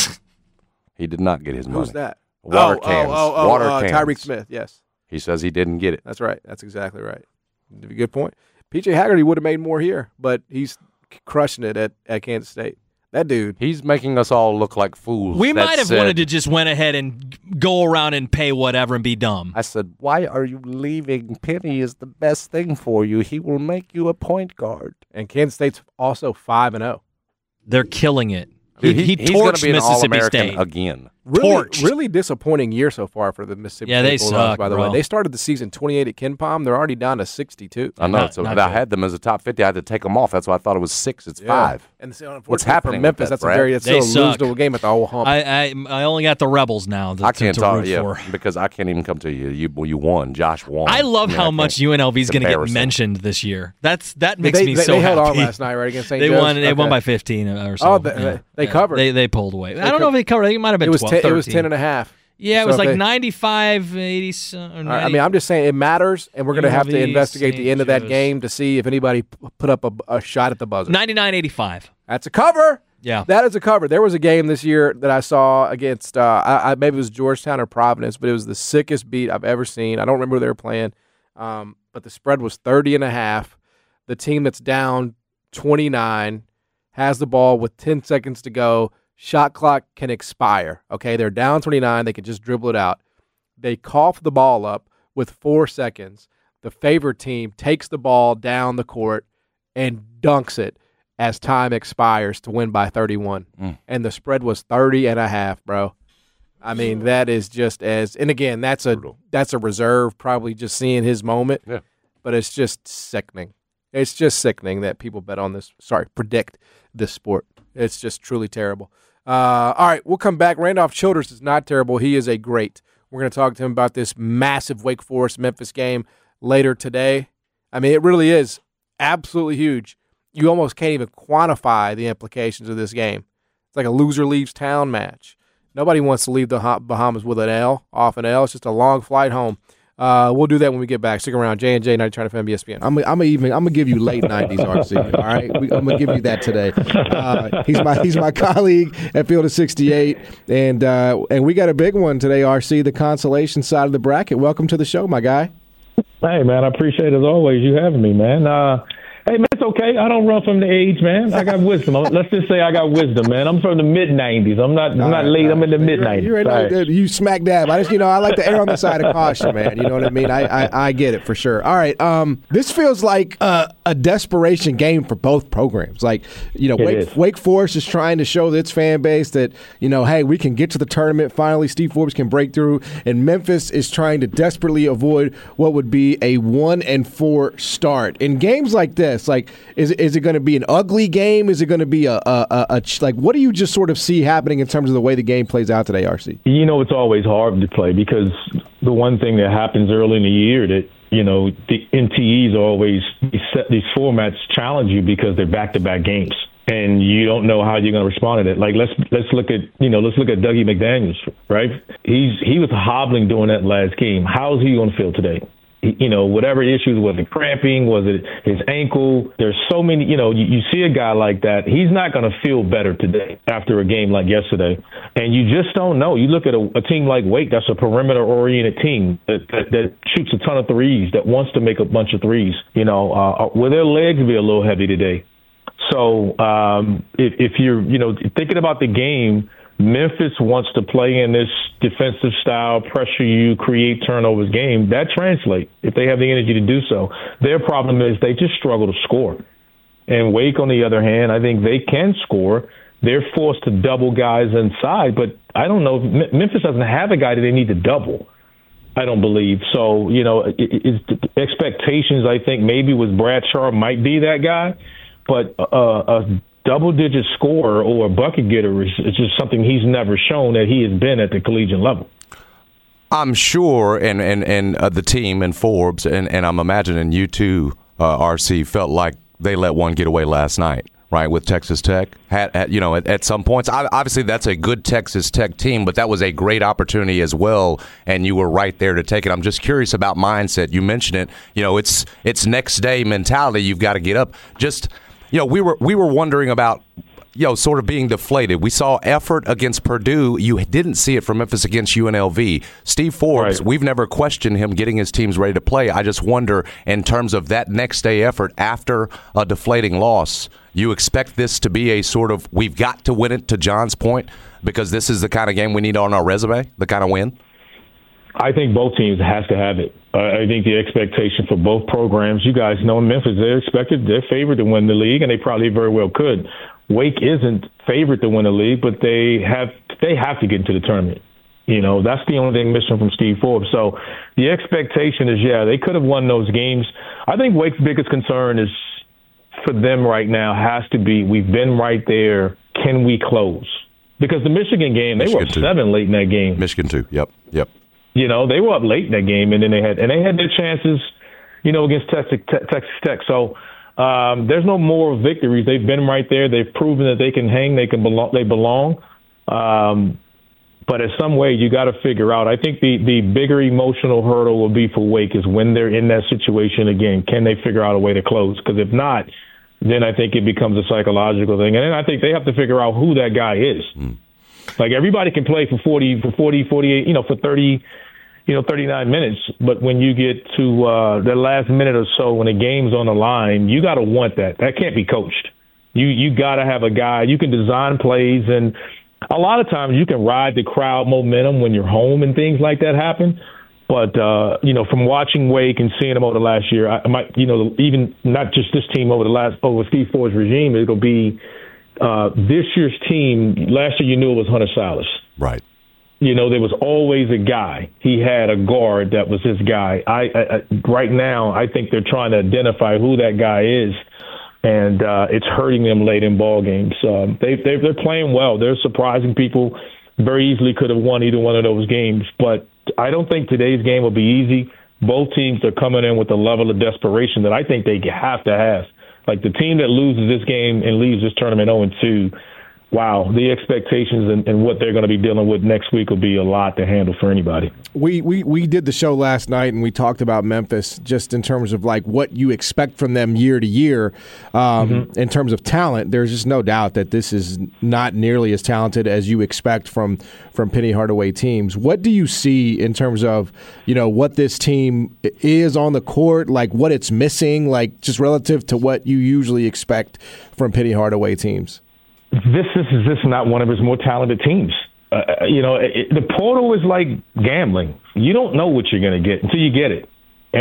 He did not get his money. Who's that? Water oh, cans. Oh, oh, oh, Water uh, cans. Tyreek Smith, yes. He says he didn't get it. That's right. That's exactly right. Good point. P J Haggerty would have made more here, but he's crushing it at, at Kansas State. That dude. He's making us all look like fools. We that might have said, wanted to just went ahead and go around and pay whatever and be dumb. I said, why are you leaving? Penny is the best thing for you. He will make you a point guard. And Kansas State's also five and oh. They're killing it. Dude, he, he, he's going torched to be an Mississippi All-American State. again. Really, Torched. really disappointing year so far for the Mississippi Yeah, State they Bulldogs, suck, by the bro. way. They started the season twenty-eight at Ken Palm. They're already down to sixty-two. I know. Not- so not I good. had them as a top fifty. I had to take them off. That's why I thought it was six. It's five. And so, unfortunately, What's happening for with Memphis, that, that's a Brad? very that's They still a suck. losable game at the whole hump. I, I I only got the Rebels now to, I to, can't to talk root yeah, for. because I can't even come to you. You well, you won. Josh won. I love mean, how I much can't- U N L V is going to get comparison. mentioned this year. That's that makes they, me they, so they held happy. on last night, right, against Saint They Joe's? won. They won Okay. by fifteen or so. Oh, they- yeah. they Yeah. covered. They they pulled away. I don't co- know if they covered. It might have been It was twelve, ten, it was thirteen. ten and a half. Yeah, it So was if like they- ninety-five, eighty. Or All right, I mean, I'm just saying it matters, and we're going to have to U N L V, investigate the Saint end of that Joe's. game to see if anybody p- put up a, a shot at the buzzer. ninety-nine eighty-five. That's a cover. Yeah. That is a cover. There was a game this year that I saw against, uh, I, I, maybe it was Georgetown or Providence, but it was the sickest beat I've ever seen. I don't remember who they were playing, um, but the spread was thirty and a half. The team that's down twenty-nine has the ball with ten seconds to go. Shot clock can expire. Okay, they're down twenty-nine. They can just dribble it out. They cough the ball up with four seconds. The favored team takes the ball down the court and dunks it as time expires to win by thirty-one. Mm. And the spread was thirty and a half, bro. I mean, that is just as, and again, that's a Brutal. that's a reserve, probably just seeing his moment. Yeah. But it's just sickening. It's just sickening that people bet on this, sorry, predict this sport. It's just truly terrible. Uh, all right, we'll come back. Randolph Childers is not terrible. He is a great. We're going to talk to him about this massive Wake Forest Memphis game later today. I mean, it really is absolutely huge. You almost can't even quantify the implications of this game. It's like a loser leaves town match. Nobody wants to leave the Ha- Bahamas with an L, off an L. It's just a long flight home. Uh, we'll do that when we get back. Stick around. J and J, ninety-two F M, E S P N. I'm I'm even I'm gonna give you late nineties R C. All right, we, I'm gonna give you that today. Uh, he's my he's my colleague at Field of sixty-eight, and uh, and we got a big one today, R C. The consolation side of the bracket. Welcome to the show, my guy. Hey, man, I appreciate, as always, you having me, man. Uh, hey, man, it's okay. I don't run from the age, man. I got wisdom. Let's just say I got wisdom, man. I'm from the mid nineties. I'm not I'm All not right, late. all I'm in the right. mid nineties. You're right. You're right. You smack dab. I just, you know, I like to err on the side of caution, man. You know what I mean? I I, I get it for sure. All right. Um, this feels like a, a desperation game for both programs. Like, you know, It Wake, is. Wake Forest is trying to show its fan base that, you know, hey, we can get to the tournament. Finally, Steve Forbes can break through. And Memphis is trying to desperately avoid what would be a one and four start. In games like this, like, is is it going to be an ugly game? Is it going to be a, a, a, a ch- like, what do you just sort of see happening in terms of the way the game plays out today, R C? You know, it's always hard to play because the one thing that happens early in the year that, you know, the N T Es always these, set, these formats challenge you because they're back-to-back games. And you don't know how you're going to respond to it. Like let's let's look at you know let's look at Dougie McDaniels, right? He's he was hobbling during that last game. How's he going to feel today? He, you know, whatever issues, was it cramping? Was it his ankle? There's so many. You know, you, you see a guy like that. He's not going to feel better today after a game like yesterday. And you just don't know. You look at a, a team like Wake. That's a perimeter-oriented team that, that that shoots a ton of threes. That wants to make a bunch of threes. You know, uh, will their legs be a little heavy today? So um, if, if you're, you know, thinking about the game, Memphis wants to play in this defensive style, pressure you, create turnovers game. That translates if they have the energy to do so. Their problem is they just struggle to score. And Wake, on the other hand, I think they can score. They're forced to double guys inside, but I don't know. Memphis doesn't have a guy that they need to double. I don't believe. So, you know, it, it's expectations, I think, maybe with Bradshaw might be that guy. but uh, a double-digit scorer or a bucket getter is, is just something he's never shown that he has been at the collegiate level. I'm sure, and and and uh, the team and Forbes, and, and I'm imagining you too, uh, R C, felt like they let one get away last night, right, with Texas Tech. Had, had you know, at, at some points, obviously that's a good Texas Tech team, but that was a great opportunity as well, and you were right there to take it. I'm just curious about mindset. You mentioned it. You know, it's it's next day mentality. You've got to get up. Just you know, we were we were wondering about. You know, sort of being deflated. We saw effort against Purdue. You didn't see it from Memphis against U N L V. Steve Forbes, right. We've never questioned him getting his teams ready to play. I just wonder, in terms of that next day effort after a deflating loss, you expect this to be a sort of, we've got to win it, to John's point, because this is the kind of game we need on our resume, the kind of win? I think both teams has to have it. Uh, I think the expectation for both programs, you guys know Memphis, they're expected, they're favored to win the league, and they probably very well could. Wake isn't favored to win the league, but they have they have to get into the tournament. You know, that's the only thing missing from Steve Forbes. So the expectation is, yeah, they could have won those games. I think Wake's biggest concern is for them right now has to be, we've been right there. Can we close? Because the Michigan game, they Michigan were up two. seven late in that game. Michigan too. Yep. Yep. You know, they were up late in that game, and then they had and they had their chances, you know, against Texas, Texas Tech. So. Um, there's no moral victories. They've been right there. They've proven that they can hang. They can belong. They belong. Um, but in some way, you got to figure out. I think the the bigger emotional hurdle will be for Wake is when they're in that situation again. Can they figure out a way to close? Because if not, then I think it becomes a psychological thing. And then I think they have to figure out who that guy is. Mm. Like everybody can play for forty, for forty, forty-eight, you know, for thirty. You know, thirty-nine minutes, but when you get to uh, the last minute or so, when the game's on the line, you got to want that. That can't be coached. You you got to have a guy. You can design plays, and a lot of times you can ride the crowd momentum when you're home and things like that happen. But uh, you know, from watching Wake and seeing them over the last year, I might, you know, even not just this team over the last over Steve Forbes' regime, it'll be uh, this year's team. Last year, you knew it was Hunter Silas, right? You know, there was always a guy. He had a guard that was his guy. I, I right now, I think they're trying to identify who that guy is, and uh, it's hurting them late in ball games. Um, they, they they're playing well. They're surprising people. Very easily could have won either one of those games, but I don't think today's game will be easy. Both teams are coming in with a level of desperation that I think they have to have. Like the team that loses this game and leaves this tournament oh and two. Wow, the expectations and, and what they're going to be dealing with next week will be a lot to handle for anybody. We, we we did the show last night, and we talked about Memphis just in terms of like what you expect from them year to year um, mm-hmm. in terms of talent. There's just no doubt that this is not nearly as talented as you expect from from Penny Hardaway teams. What do you see in terms of, you know, what this team is on the court, like what it's missing, like just relative to what you usually expect from Penny Hardaway teams? This, this is just not one of his more talented teams. Uh, you know, it, the portal is like gambling. You don't know what you're going to get until you get it.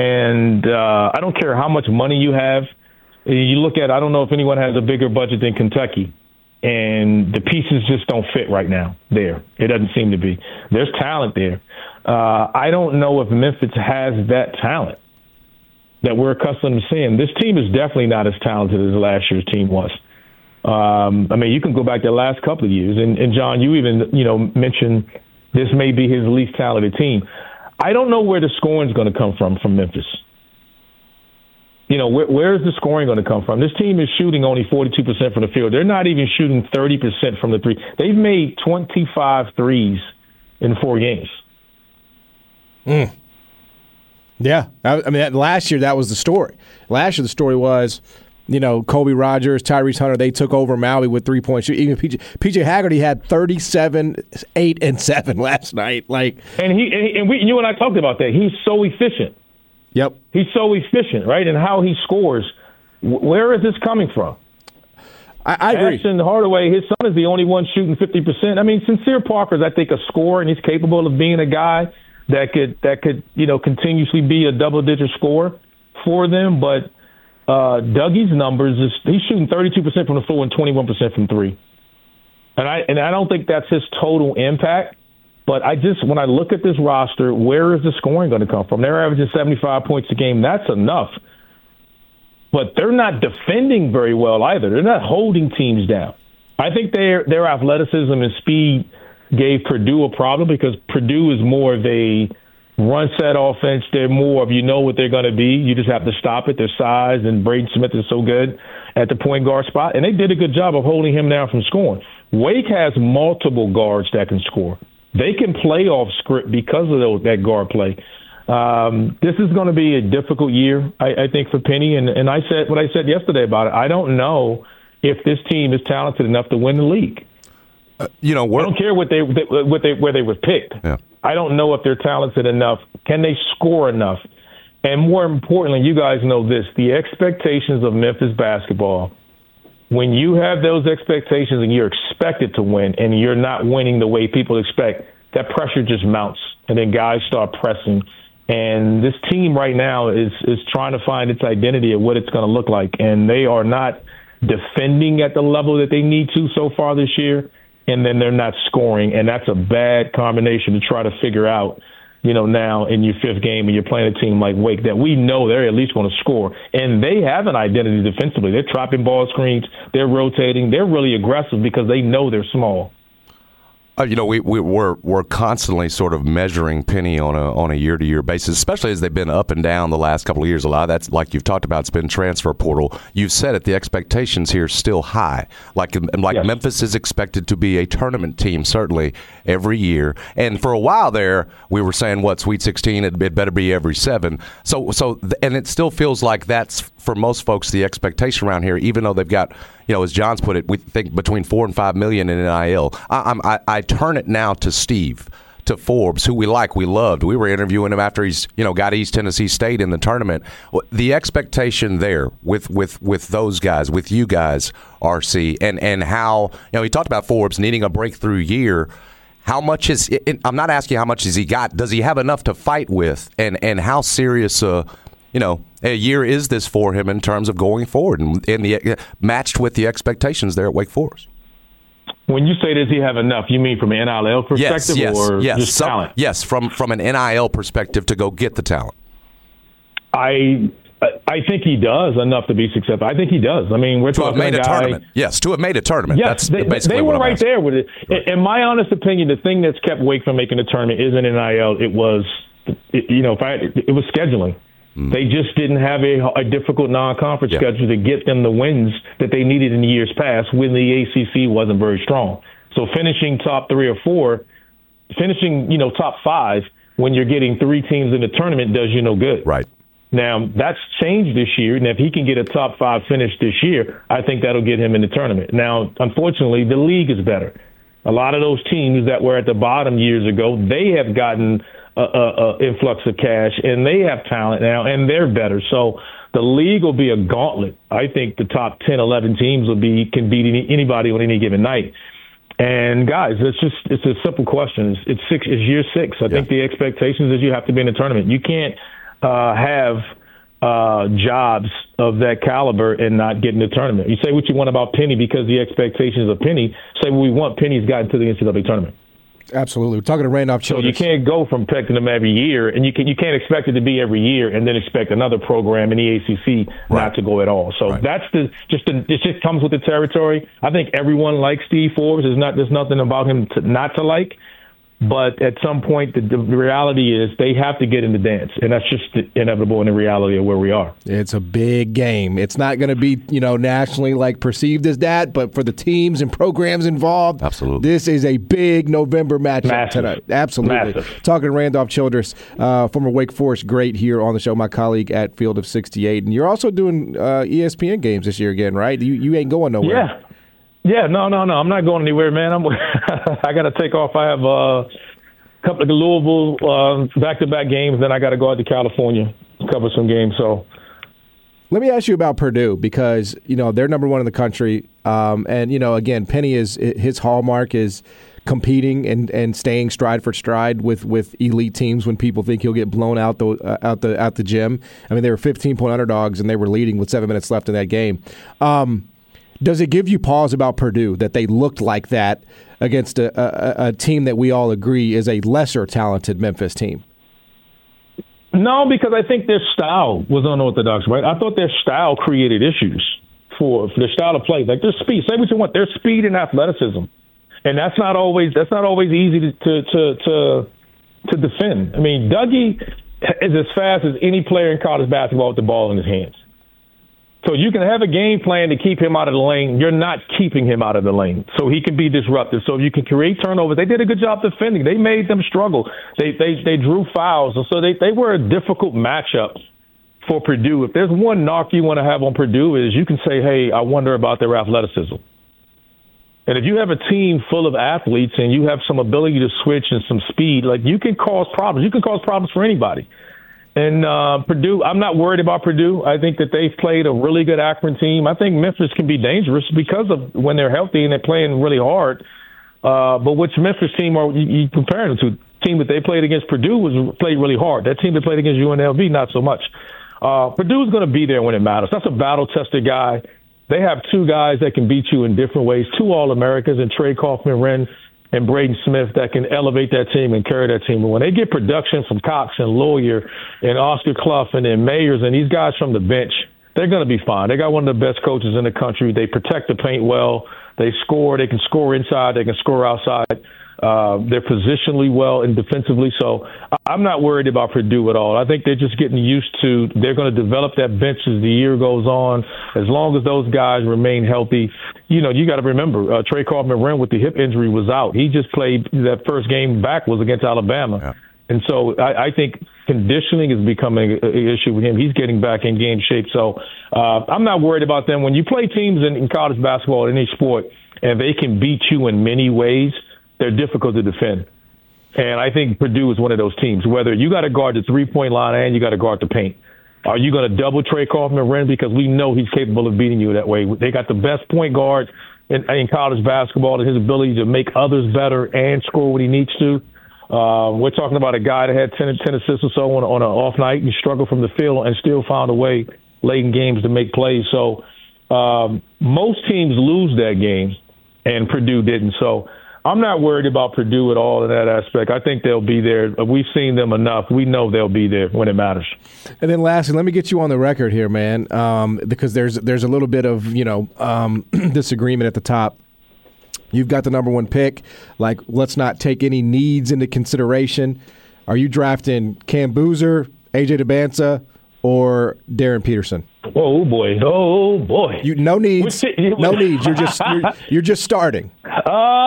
And uh, I don't care how much money you have. You look at, I don't know if anyone has a bigger budget than Kentucky. And the pieces just don't fit right now there. It doesn't seem to be. There's talent there. Uh, I don't know if Memphis has that talent that we're accustomed to seeing. This team is definitely not as talented as last year's team was. Um, I mean, you can go back the last couple of years, and, and John, you even, you know, mentioned this may be his least talented team. I don't know where the scoring is going to come from from Memphis. You know, where, where is the scoring going to come from? This team is shooting only forty-two percent from the field. They're not even shooting thirty percent from the three. They've made twenty-five threes in four games. Mm. Yeah. I, I mean, last year that was the story. Last year the story was, you know, Kobe Rogers, Tyrese Hunter, they took over Maui with three-point shoot. Even P J, P J Haggerty had thirty-seven, eight, and seven last night. Like, and he and, he, and we, you and I talked about that. He's so efficient. Yep. He's so efficient, right? And how he scores. Where is this coming from? I, I agree. Ashton Hardaway, his son is the only one shooting fifty percent. I mean, Sincere Parker's, I think, a scorer, and he's capable of being a guy that could that could you know continuously be a double-digit scorer for them, but. Uh, Dougie's numbers is he's shooting thirty-two percent from the floor and twenty-one percent from three, and I and I don't think that's his total impact. But I just when I look at this roster, where is the scoring going to come from? They're averaging seventy-five points a game. That's enough but they're not defending very well either. They're not holding teams down. I think their their athleticism and speed gave Purdue a problem because Purdue is more of a run set offense. They're more of, you know what they're going to be. You just have to stop it. Their size, and Braden Smith is so good at the point guard spot, and they did a good job of holding him down from scoring. Wake has multiple guards that can score. They can play off script because of those, that guard play. Um, this is going to be a difficult year, I, I think, for Penny. And, and I said what I said yesterday about it. I don't know if this team is talented enough to win the league. Uh, you know, I don't care what they, what they, where they were picked. Yeah. I don't know if they're talented enough. Can they score enough? And more importantly, you guys know this, the expectations of Memphis basketball, when you have those expectations and you're expected to win and you're not winning the way people expect, that pressure just mounts. And then guys start pressing. And this team right now is is trying to find its identity of what it's going to look like. And they are not defending at the level that they need to so far this year. And then they're not scoring. And that's a bad combination to try to figure out, you know, now in your fifth game and you're playing a team like Wake that we know they're at least going to score. And they have an identity defensively. They're trapping ball screens. They're rotating. They're really aggressive because they know they're small. Uh, you know, we, we we're we're constantly sort of measuring Penny on a on a year to year basis, especially as they've been up and down the last couple of years. A lot of that's, like you've talked about, it's been transfer portal. You've said it, the expectations here are still high. Like like yes. Memphis is expected to be a tournament team certainly every year, and for a while there we were saying what Sweet sixteen it, it better be every seven. So so and it still feels like that's for most folks the expectation around here, even though they've got, you know, as John's put it, we think between four and five million in N I L. I, I'm, I, I turn it now to Steve, to Forbes, who we like, we loved. We were interviewing him after he's, you know, got East Tennessee State in the tournament. The expectation there with with with those guys, with you guys, R C, and and how, you know, he talked about Forbes needing a breakthrough year. How much is? I'm not asking how much has he got. Does he have enough to fight with? And and how serious a, you know, a year is this for him in terms of going forward and, and the matched with the expectations there at Wake Forest? When you say does he have enough, you mean from an N I L perspective yes, yes, or yes. just Some, talent? Yes, from from an N I L perspective to go get the talent. I I think he does enough to be successful. I think he does. I mean, we're to talking have made a a guy, tournament. Yes, to have made a tournament. Yes, That's they, basically they were what I'm right asking. there with it. Right. In my honest opinion, the thing that's kept Wake from making a tournament isn't N I L. It was, it, you know, if I, it was scheduling. Mm. They just didn't have a, a difficult non-conference yeah. schedule to get them the wins that they needed in the years past when the A C C wasn't very strong. So finishing top three or four, finishing, you know, top five when you're getting three teams in the tournament does you no good. Right. Now, that's changed this year, and if he can get a top five finish this year, I think that'll get him in the tournament. Now, unfortunately, the league is better. A lot of those teams that were at the bottom years ago, they have gotten a, a, a influx of cash, and they have talent now, and they're better. So the league will be a gauntlet. I think the top ten, eleven teams will be can beat any, anybody on any given night. And guys, it's just it's a simple question. It's, it's six. It's year six. I yeah. think the expectations is you have to be in the tournament. You can't uh, have uh, jobs of that caliber and not get in the tournament. You say what you want about Penny because the expectations of Penny. Say what we want. Penny's gotten to the N C double A tournament. Absolutely. We're talking to Randolph Childress. So you can't go from picking them every year, and you can you can't expect it to be every year, and then expect another program in the A C C right. not to go at all. So right. that's the just the, it just comes with the territory. I think everyone likes Steve Forbes. There's not there's nothing about him to, not to like. But at some point, the, the reality is they have to get in the dance, and that's just inevitable in the reality of where we are. It's a big game. It's not going to be, you know, nationally like perceived as that, but for the teams and programs involved, absolutely, this is a big November matchup Massive. tonight. Absolutely. Massive. Talking to Randolph Childress, uh, former Wake Forest great here on the show, my colleague at Field of sixty-eight, and you're also doing uh, E S P N games this year again, right? You you ain't going nowhere. Yeah. Yeah, no, no, no. I'm not going anywhere, man. I'm. I got to take off. I have uh, a couple of Louisville uh, back-to-back games. Then I got to go out to California to cover some games. So, let me ask you about Purdue because you know they're number one in the country, um, and you know again, Penny is his hallmark is competing and, and staying stride for stride with, with elite teams when people think he'll get blown out the uh, out the out the gym. I mean, they were fifteen point underdogs and they were leading with seven minutes left in that game. Um, Does it give you pause about Purdue that they looked like that against a, a, a team that we all agree is a lesser talented Memphis team? No, because I think their style was unorthodox, right? I thought their style created issues for, for their style of play. Like their speed, say what you want, their speed and athleticism. And that's not always that's not always easy to to to to, to defend. I mean, Dougie is as fast as any player in college basketball with the ball in his hands. So you can have a game plan to keep him out of the lane. You're not keeping him out of the lane, so he can be disruptive. So you can create turnovers. They did a good job defending. They made them struggle. They they they drew fouls, and so they they were a difficult matchup for Purdue. If there's one knock you want to have on Purdue is you can say, hey, I wonder about their athleticism. And if you have a team full of athletes and you have some ability to switch and some speed, like you can cause problems. You can cause problems for anybody. And uh, Purdue, I'm not worried about Purdue. I think that they've played a really good Akron team. I think Memphis can be dangerous because of when they're healthy and they're playing really hard. Uh, but which Memphis team are you, you comparing them to? The team that they played against Purdue was played really hard. That team that played against U N L V, not so much. Uh, Purdue's going to be there when it matters. That's a battle-tested guy. They have two guys that can beat you in different ways, two All-Americans in Trey Kaufman-Renn and Braden Smith that can elevate that team and carry that team. And when they get production from Cox and Lawyer and Oscar Clough and then Mayers and these guys from the bench, they're going to be fine. They got one of the best coaches in the country. They protect the paint well. They score. They can score inside. They can score outside. Uh, they're positionally well and defensively. So I'm not worried about Purdue at all. I think they're just getting used to, they're going to develop that bench as the year goes on. As long as those guys remain healthy, you know, you got to remember, uh, Trey Kaufman-Renn with the hip injury was out. He just played, that first game back was against Alabama. Yeah. And so I, I think conditioning is becoming an issue with him. He's getting back in game shape. So uh, I'm not worried about them. When you play teams in, in college basketball, in any sport, and they can beat you in many ways, they're difficult to defend. And I think Purdue is one of those teams, whether you got to guard the three-point line and you got to guard the paint. Are you going to double Trey Kaufman-Renn? Because we know he's capable of beating you that way. They got the best point guard in, in college basketball, and his ability to make others better and score when he needs to. Uh, we're talking about a guy that had ten, ten assists or so on, on an off night and struggled from the field and still found a way late in games to make plays. So um, most teams lose that game, and Purdue didn't. So I'm not worried about Purdue at all in that aspect. I think they'll be there. We've seen them enough. We know they'll be there when it matters. And then lastly, let me get you on the record here, man, um, because there's there's a little bit of, you know, um, disagreement at the top. You've got the number one pick. Like, let's not take any needs into consideration. Are you drafting Cam Boozer, A J DeBanza, or Darren Peterson? Oh boy! Oh boy! You no needs, no needs. You're just you're, you're just starting. Uh,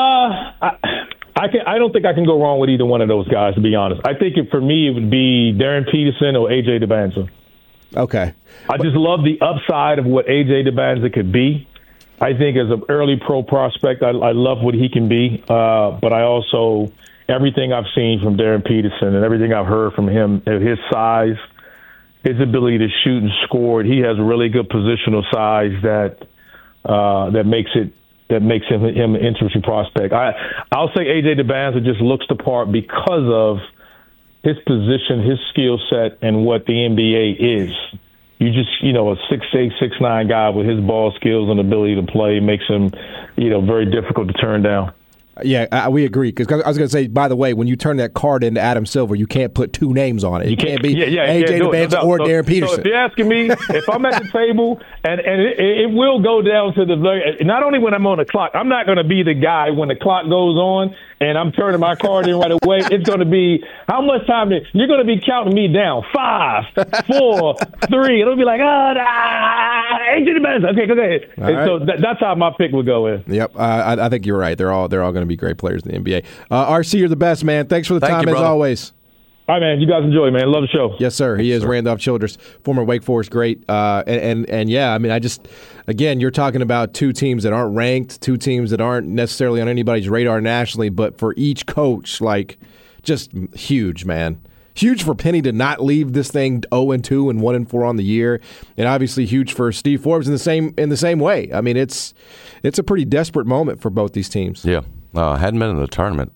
I, I can. I don't think I can go wrong with either one of those guys. To be honest, I think it, for me it would be Darren Peterson or A J DeBanza. Okay. I just love the upside of what A J DeBanza could be. I think as an early pro prospect, I, I love what he can be. Uh, but I also everything I've seen from Darren Peterson and everything I've heard from him, his size, his ability to shoot and score. He has really good positional size that uh, that makes it that makes him, him an interesting prospect. I I'll say A J DeBanza just looks the part because of his position, his skill set, and what the N B A is. You just you know a six eight, six nine guy with his ball skills and ability to play makes him you know very difficult to turn down. Yeah, I, we agree. Because I was going to say, by the way, when you turn that card into Adam Silver, you can't put two names on it. It you can't, can't be yeah, yeah, A J no, DeBanza no, or so, Darren Peterson. So if you're asking me, if I'm at the table, and, and it, it will go down to the very, not only when I'm on the clock, I'm not going to be the guy when the clock goes on and I'm turning my card in right away. It's going to be, how much time did, you're going to be counting me down. Five, four, three. It'll be like, oh, nah, A J DeBanza. Okay, go ahead. And right. So that, that's how my pick would go in. Yep, uh, I, I think you're right. They're all they're all going to be great players in the N B A. Uh, R C, you're the best, man. Thanks for the Thank time, you, as always. All right, man. You guys enjoy, man. Love the show. Yes, sir. He Thanks, is sir. Randolph Childress, former Wake Forest great. Uh, and, and, and, yeah, I mean, I just, again, you're talking about two teams that aren't ranked, two teams that aren't necessarily on anybody's radar nationally, but for each coach, like, just huge, man. Huge for Penny to not leave this thing oh and two and one and four on the year, and obviously huge for Steve Forbes in the same in the same way. I mean, it's it's a pretty desperate moment for both these teams. Yeah, uh, hadn't been in the tournament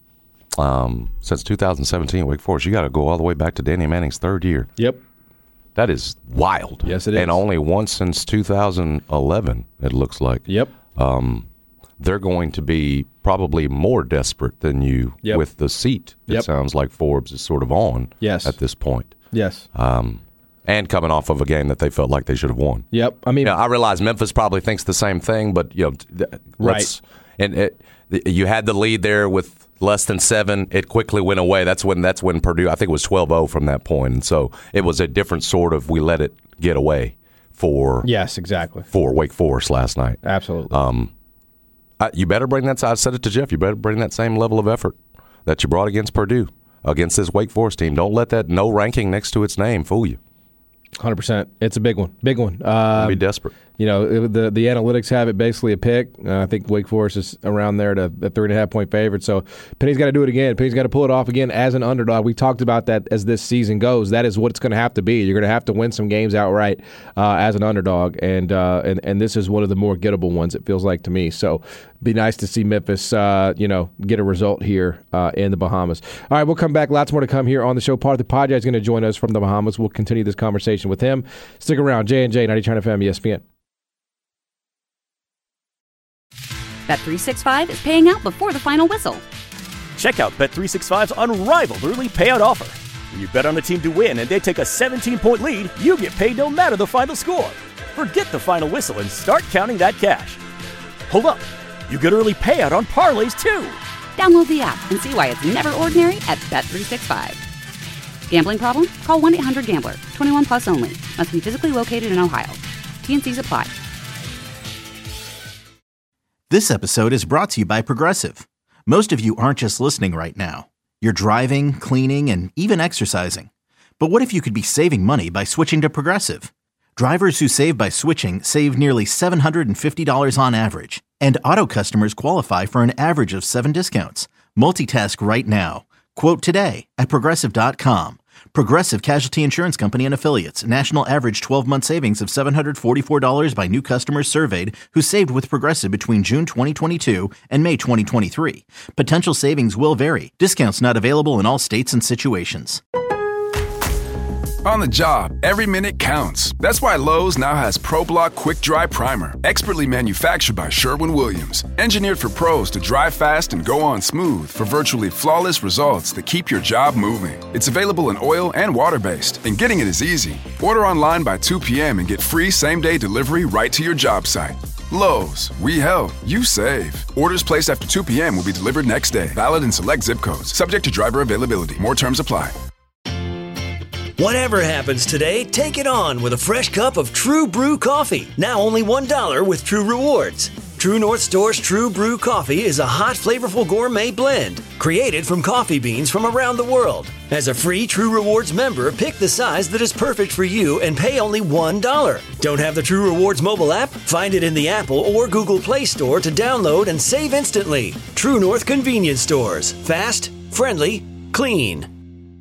um, since two thousand seventeen. Wake Forest, you got to go all the way back to Danny Manning's third year. Yep, that is wild. Yes, it is, and only once since two thousand eleven. It looks like. Yep. Um, they're going to be probably more desperate than you yep. with the seat. It yep. sounds like Forbes is sort of on yes. at this point. Yes. Um, and coming off of a game that they felt like they should have won. Yep. I mean, you know, I realize Memphis probably thinks the same thing, but you know, right. And it, you had the lead there with less than seven. It quickly went away. That's when that's when Purdue, I think it was twelve oh from that point. And so it was a different sort of, we let it get away for yes, exactly. for Wake Forest last night. Absolutely. Um, I, you better bring that, I said it to Jeff, you better bring that same level of effort that you brought against Purdue, against this Wake Forest team. Don't let that no ranking next to its name fool you. one hundred percent. It's a big one. Big one. Um, be desperate. You know, the the analytics have it basically a pick. Uh, I think Wake Forest is around there to a three and a half point favorite. So Penny's got to do it again. Penny's got to pull it off again as an underdog. We talked about that as this season goes. That is what it's going to have to be. You're going to have to win some games outright uh, as an underdog, and uh, and and this is one of the more gettable ones. It feels like to me. So be nice to see Memphis, uh, you know, get a result here uh, in the Bahamas. All right, we'll come back. Lots more to come here on the show. Part of the podcast is going to join us from the Bahamas. We'll continue this conversation with him. Stick around. J and J, ninety-nine F M, E S P N. Bet three sixty-five is paying out before the final whistle. Check out Bet three sixty-five's unrivaled early payout offer. When you bet on a team to win and they take a seventeen-point lead, you get paid no matter the final score. Forget the final whistle and start counting that cash. Hold up. You get early payout on parlays, too. Download the app and see why it's never ordinary at Bet three sixty-five. Gambling problem? Call one eight hundred gambler. twenty-one plus only. Must be physically located in Ohio. T and C's apply. This episode is brought to you by Progressive. Most of you aren't just listening right now. You're driving, cleaning, and even exercising. But what if you could be saving money by switching to Progressive? Drivers who save by switching save nearly seven hundred fifty dollars on average. And auto customers qualify for an average of seven discounts. Multitask right now. Quote today at Progressive dot com. Progressive Casualty Insurance Company and Affiliates. National average twelve-month savings of seven hundred forty-four dollars by new customers surveyed who saved with Progressive between June twenty twenty-two and May twenty twenty-three. Potential savings will vary. Discounts not available in all states and situations. On the job, every minute counts. That's why Lowe's now has ProBlock Quick Dry Primer, expertly manufactured by Sherwin-Williams. Engineered for pros to dry fast and go on smooth for virtually flawless results that keep your job moving. It's available in oil and water-based, and getting it is easy. Order online by two p.m. and get free same-day delivery right to your job site. Lowe's, we help, you save. Orders placed after two p.m. will be delivered next day. Valid in select zip codes. Subject to driver availability. More terms apply. Whatever happens today, take it on with a fresh cup of True Brew coffee. Now only one dollar with True Rewards. True North Store's True Brew coffee is a hot, flavorful gourmet blend created from coffee beans from around the world. As a free True Rewards member, pick the size that is perfect for you and pay only one dollar. Don't have the True Rewards mobile app? Find it in the Apple or Google Play Store to download and save instantly. True North Convenience Stores. Fast, friendly, clean.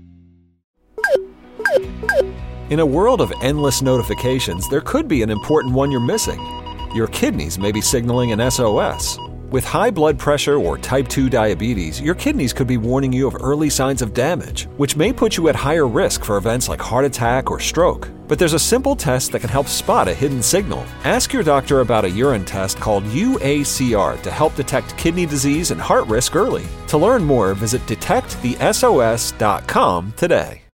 In a world of endless notifications, there could be an important one you're missing. Your kidneys may be signaling an S O S. With high blood pressure or type two diabetes, your kidneys could be warning you of early signs of damage, which may put you at higher risk for events like heart attack or stroke. But there's a simple test that can help spot a hidden signal. Ask your doctor about a urine test called U A C R to help detect kidney disease and heart risk early. To learn more, visit detect the S O S dot com today.